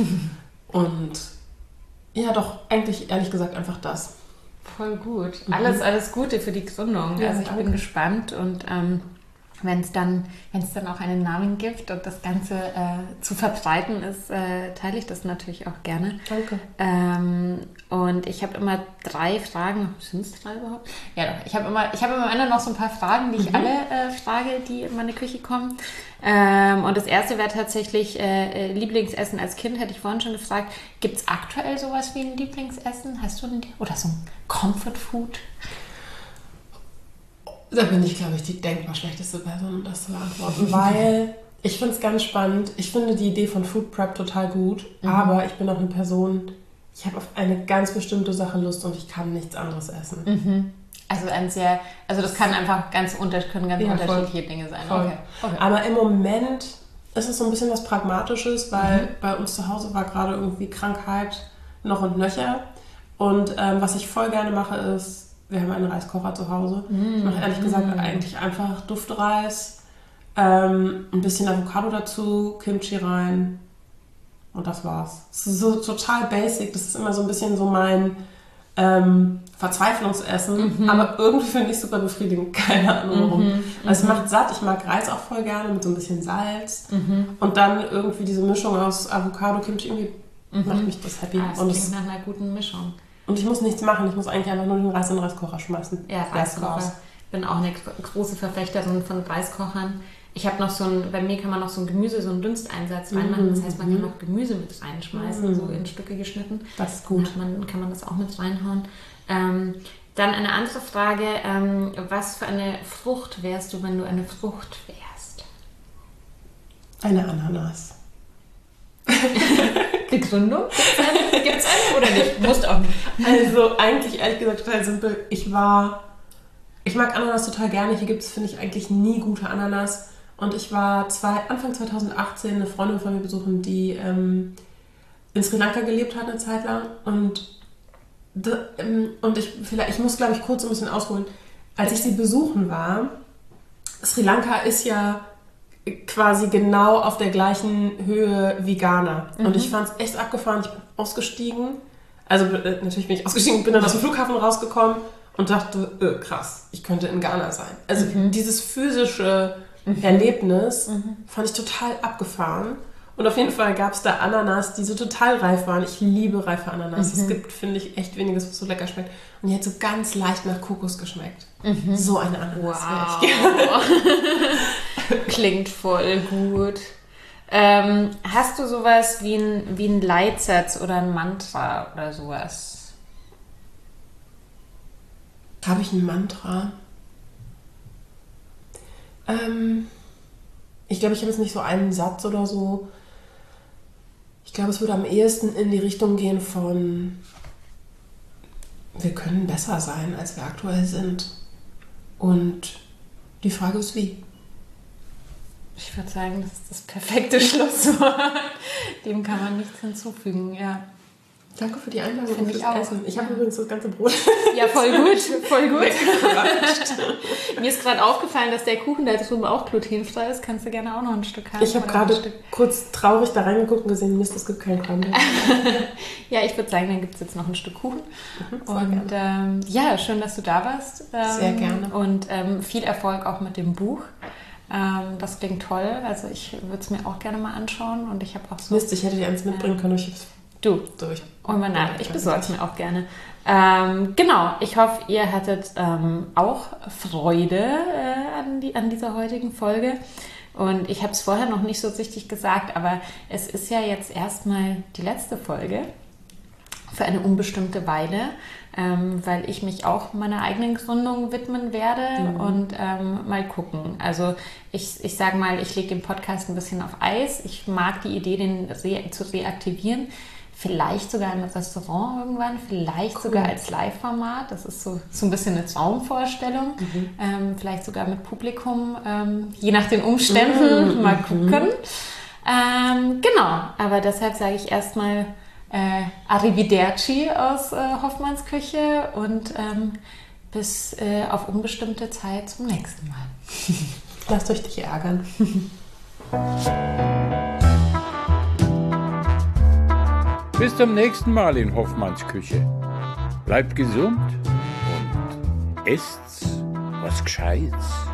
Und ja, doch, eigentlich ehrlich gesagt einfach das. Voll gut. Mhm. Alles, alles Gute für die Gründung. Ja, also ich danke. bin gespannt und ähm, wenn es dann, wenn es dann auch einen Namen gibt und das Ganze äh, zu verbreiten ist, äh, teile ich das natürlich auch gerne. Danke. Ähm, und ich habe immer drei Fragen. Sind es drei überhaupt? Ja, doch. Ich habe immer, ich habe immer am Ende noch so ein paar Fragen, die ich mhm. alle äh, frage, die in meine Küche kommen. Ähm, und das erste wäre tatsächlich äh, Lieblingsessen als Kind, hätte ich vorhin schon gefragt. Gibt es aktuell sowas wie ein Lieblingsessen? Hast du ein, oder so ein Comfort Food? Da bin ich, glaube ich, die denkbar schlechteste Person, um das zu beantworten, weil ich finde es ganz spannend. Ich finde die Idee von Food Prep total gut, mhm. aber ich bin auch eine Person, ich habe auf eine ganz bestimmte Sache Lust und ich kann nichts anderes essen. Mhm. Also ein sehr, also das kann einfach ganz unter, können ganz ja, unterschiedliche voll. Dinge sein. Voll. Okay. Okay. Aber im Moment ist es so ein bisschen was Pragmatisches, weil mhm. bei uns zu Hause war gerade irgendwie Krankheit noch und nöcher. Und ähm, was ich voll gerne mache ist, wir haben einen Reiskocher zu Hause. Mm. Ich mache ehrlich gesagt mm. eigentlich einfach Duftreis, ähm, ein bisschen Avocado dazu, Kimchi rein und das war's. Das ist so total basic. Das ist immer so ein bisschen so mein ähm, Verzweiflungsessen, mhm. aber irgendwie finde ich es super befriedigend. Keine Ahnung warum. Mhm. Also es macht satt. Ich mag Reis auch voll gerne mit so ein bisschen Salz mhm. und dann irgendwie diese Mischung aus Avocado, Kimchi, irgendwie mhm. macht mich das happy. Ah, das und klingt nach einer guten Mischung. Und ich muss nichts machen, ich muss eigentlich einfach nur den Reis in den Reiskocher schmeißen. Ja, Reiskocher. Ich bin auch eine große Verfechterin von Reiskochern. Ich habe noch so ein, bei mir kann man noch so ein Gemüse, so einen Dünsteinsatz reinmachen. Das heißt, man kann noch Gemüse mit reinschmeißen, mhm. so in Stücke geschnitten. Das ist gut. Dann man, kann man das auch mit reinhauen. Ähm, dann eine andere Frage, ähm, was für eine Frucht wärst du, wenn du eine Frucht wärst? Eine Ananas. Begründung? Gibt's eine oder nicht? Musst auch nicht. Also eigentlich, ehrlich gesagt, total simpel. Ich war... Ich mag Ananas total gerne. Hier gibt es, finde ich, eigentlich nie gute Ananas. Und ich war zwei, Anfang zwanzig achtzehn eine Freundin von mir besuchen, die ähm, in Sri Lanka gelebt hat eine Zeit lang. Und, ähm, und ich, vielleicht, ich muss, glaube ich, kurz ein bisschen ausholen. Als ich sie besuchen war, Sri Lanka ist ja quasi genau auf der gleichen Höhe wie Ghana. Mhm. Und ich fand es echt abgefahren. Ich bin ausgestiegen. Also äh, natürlich bin ich ausgestiegen, bin dann aus dem Flughafen rausgekommen und dachte, äh, krass, ich könnte in Ghana sein. Also mhm. dieses physische mhm. Erlebnis mhm. fand ich total abgefahren. Und auf jeden Fall gab es da Ananas, die so total reif waren. Ich liebe reife Ananas. Mhm. Es gibt, finde ich, echt weniges, was so lecker schmeckt. Und die hat so ganz leicht nach Kokos geschmeckt. Mhm. So eine Ananas wow. wäre ich gerne. Klingt voll gut. Ähm, hast du sowas wie ein, wie ein Leitsatz oder ein Mantra oder sowas? Habe ich ein Mantra? Ähm, ich glaube, ich habe jetzt nicht so einen Satz oder so. Ich glaube, es würde am ehesten in die Richtung gehen von wir können besser sein, als wir aktuell sind. Und die Frage ist, wie? Ich würde sagen, das ist das perfekte Schlusswort. Dem kann man nichts hinzufügen, ja. Danke für die Einladung und fürs Essen. Ich habe ja. übrigens das ganze Brot. Ja, voll gut, voll gut. Mir ist gerade aufgefallen, dass der Kuchen da drüben auch glutenfrei ist. Kannst du gerne auch noch ein Stück haben. Ich habe gerade kurz traurig da reingeguckt und gesehen, Mist, es gibt keinen Crumble. Ja, ich würde sagen, dann gibt es jetzt noch ein Stück Kuchen. Mhm, und ähm, ja, schön, dass du da warst. Ähm, Sehr gerne. Und ähm, viel Erfolg auch mit dem Buch. Ähm, das klingt toll. Also ich würde es mir auch gerne mal anschauen. Und ich habe auch so... Mist, ich hätte dir eins mitbringen können. Ich Du, durch. Und mal nach. Ich besorge es mir auch gerne. Ähm, genau, ich hoffe, ihr hattet ähm, auch Freude äh, an, die, an dieser heutigen Folge. Und ich habe es vorher noch nicht so richtig gesagt, aber es ist ja jetzt erstmal die letzte Folge für eine unbestimmte Weile, ähm, weil ich mich auch meiner eigenen Gründung widmen werde mhm. und ähm, mal gucken. Also ich, ich sage mal, ich lege den Podcast ein bisschen auf Eis. Ich mag die Idee, den re- zu reaktivieren. Vielleicht sogar im Restaurant irgendwann, vielleicht cool. sogar als Live-Format. Das ist so, so ein bisschen eine Traumvorstellung. Mhm. Ähm, vielleicht sogar mit Publikum, ähm, je nach den Umständen. Mhm. Mal gucken. Mhm. Ähm, genau, aber deshalb sage ich erstmal äh, Arrivederci aus äh, Hoffmanns Küche und ähm, bis äh, auf unbestimmte Zeit zum nächsten Mal. Lasst euch nicht ärgern. Bis zum nächsten Mal in Hoffmanns Küche. Bleibt gesund und esst was Gescheites.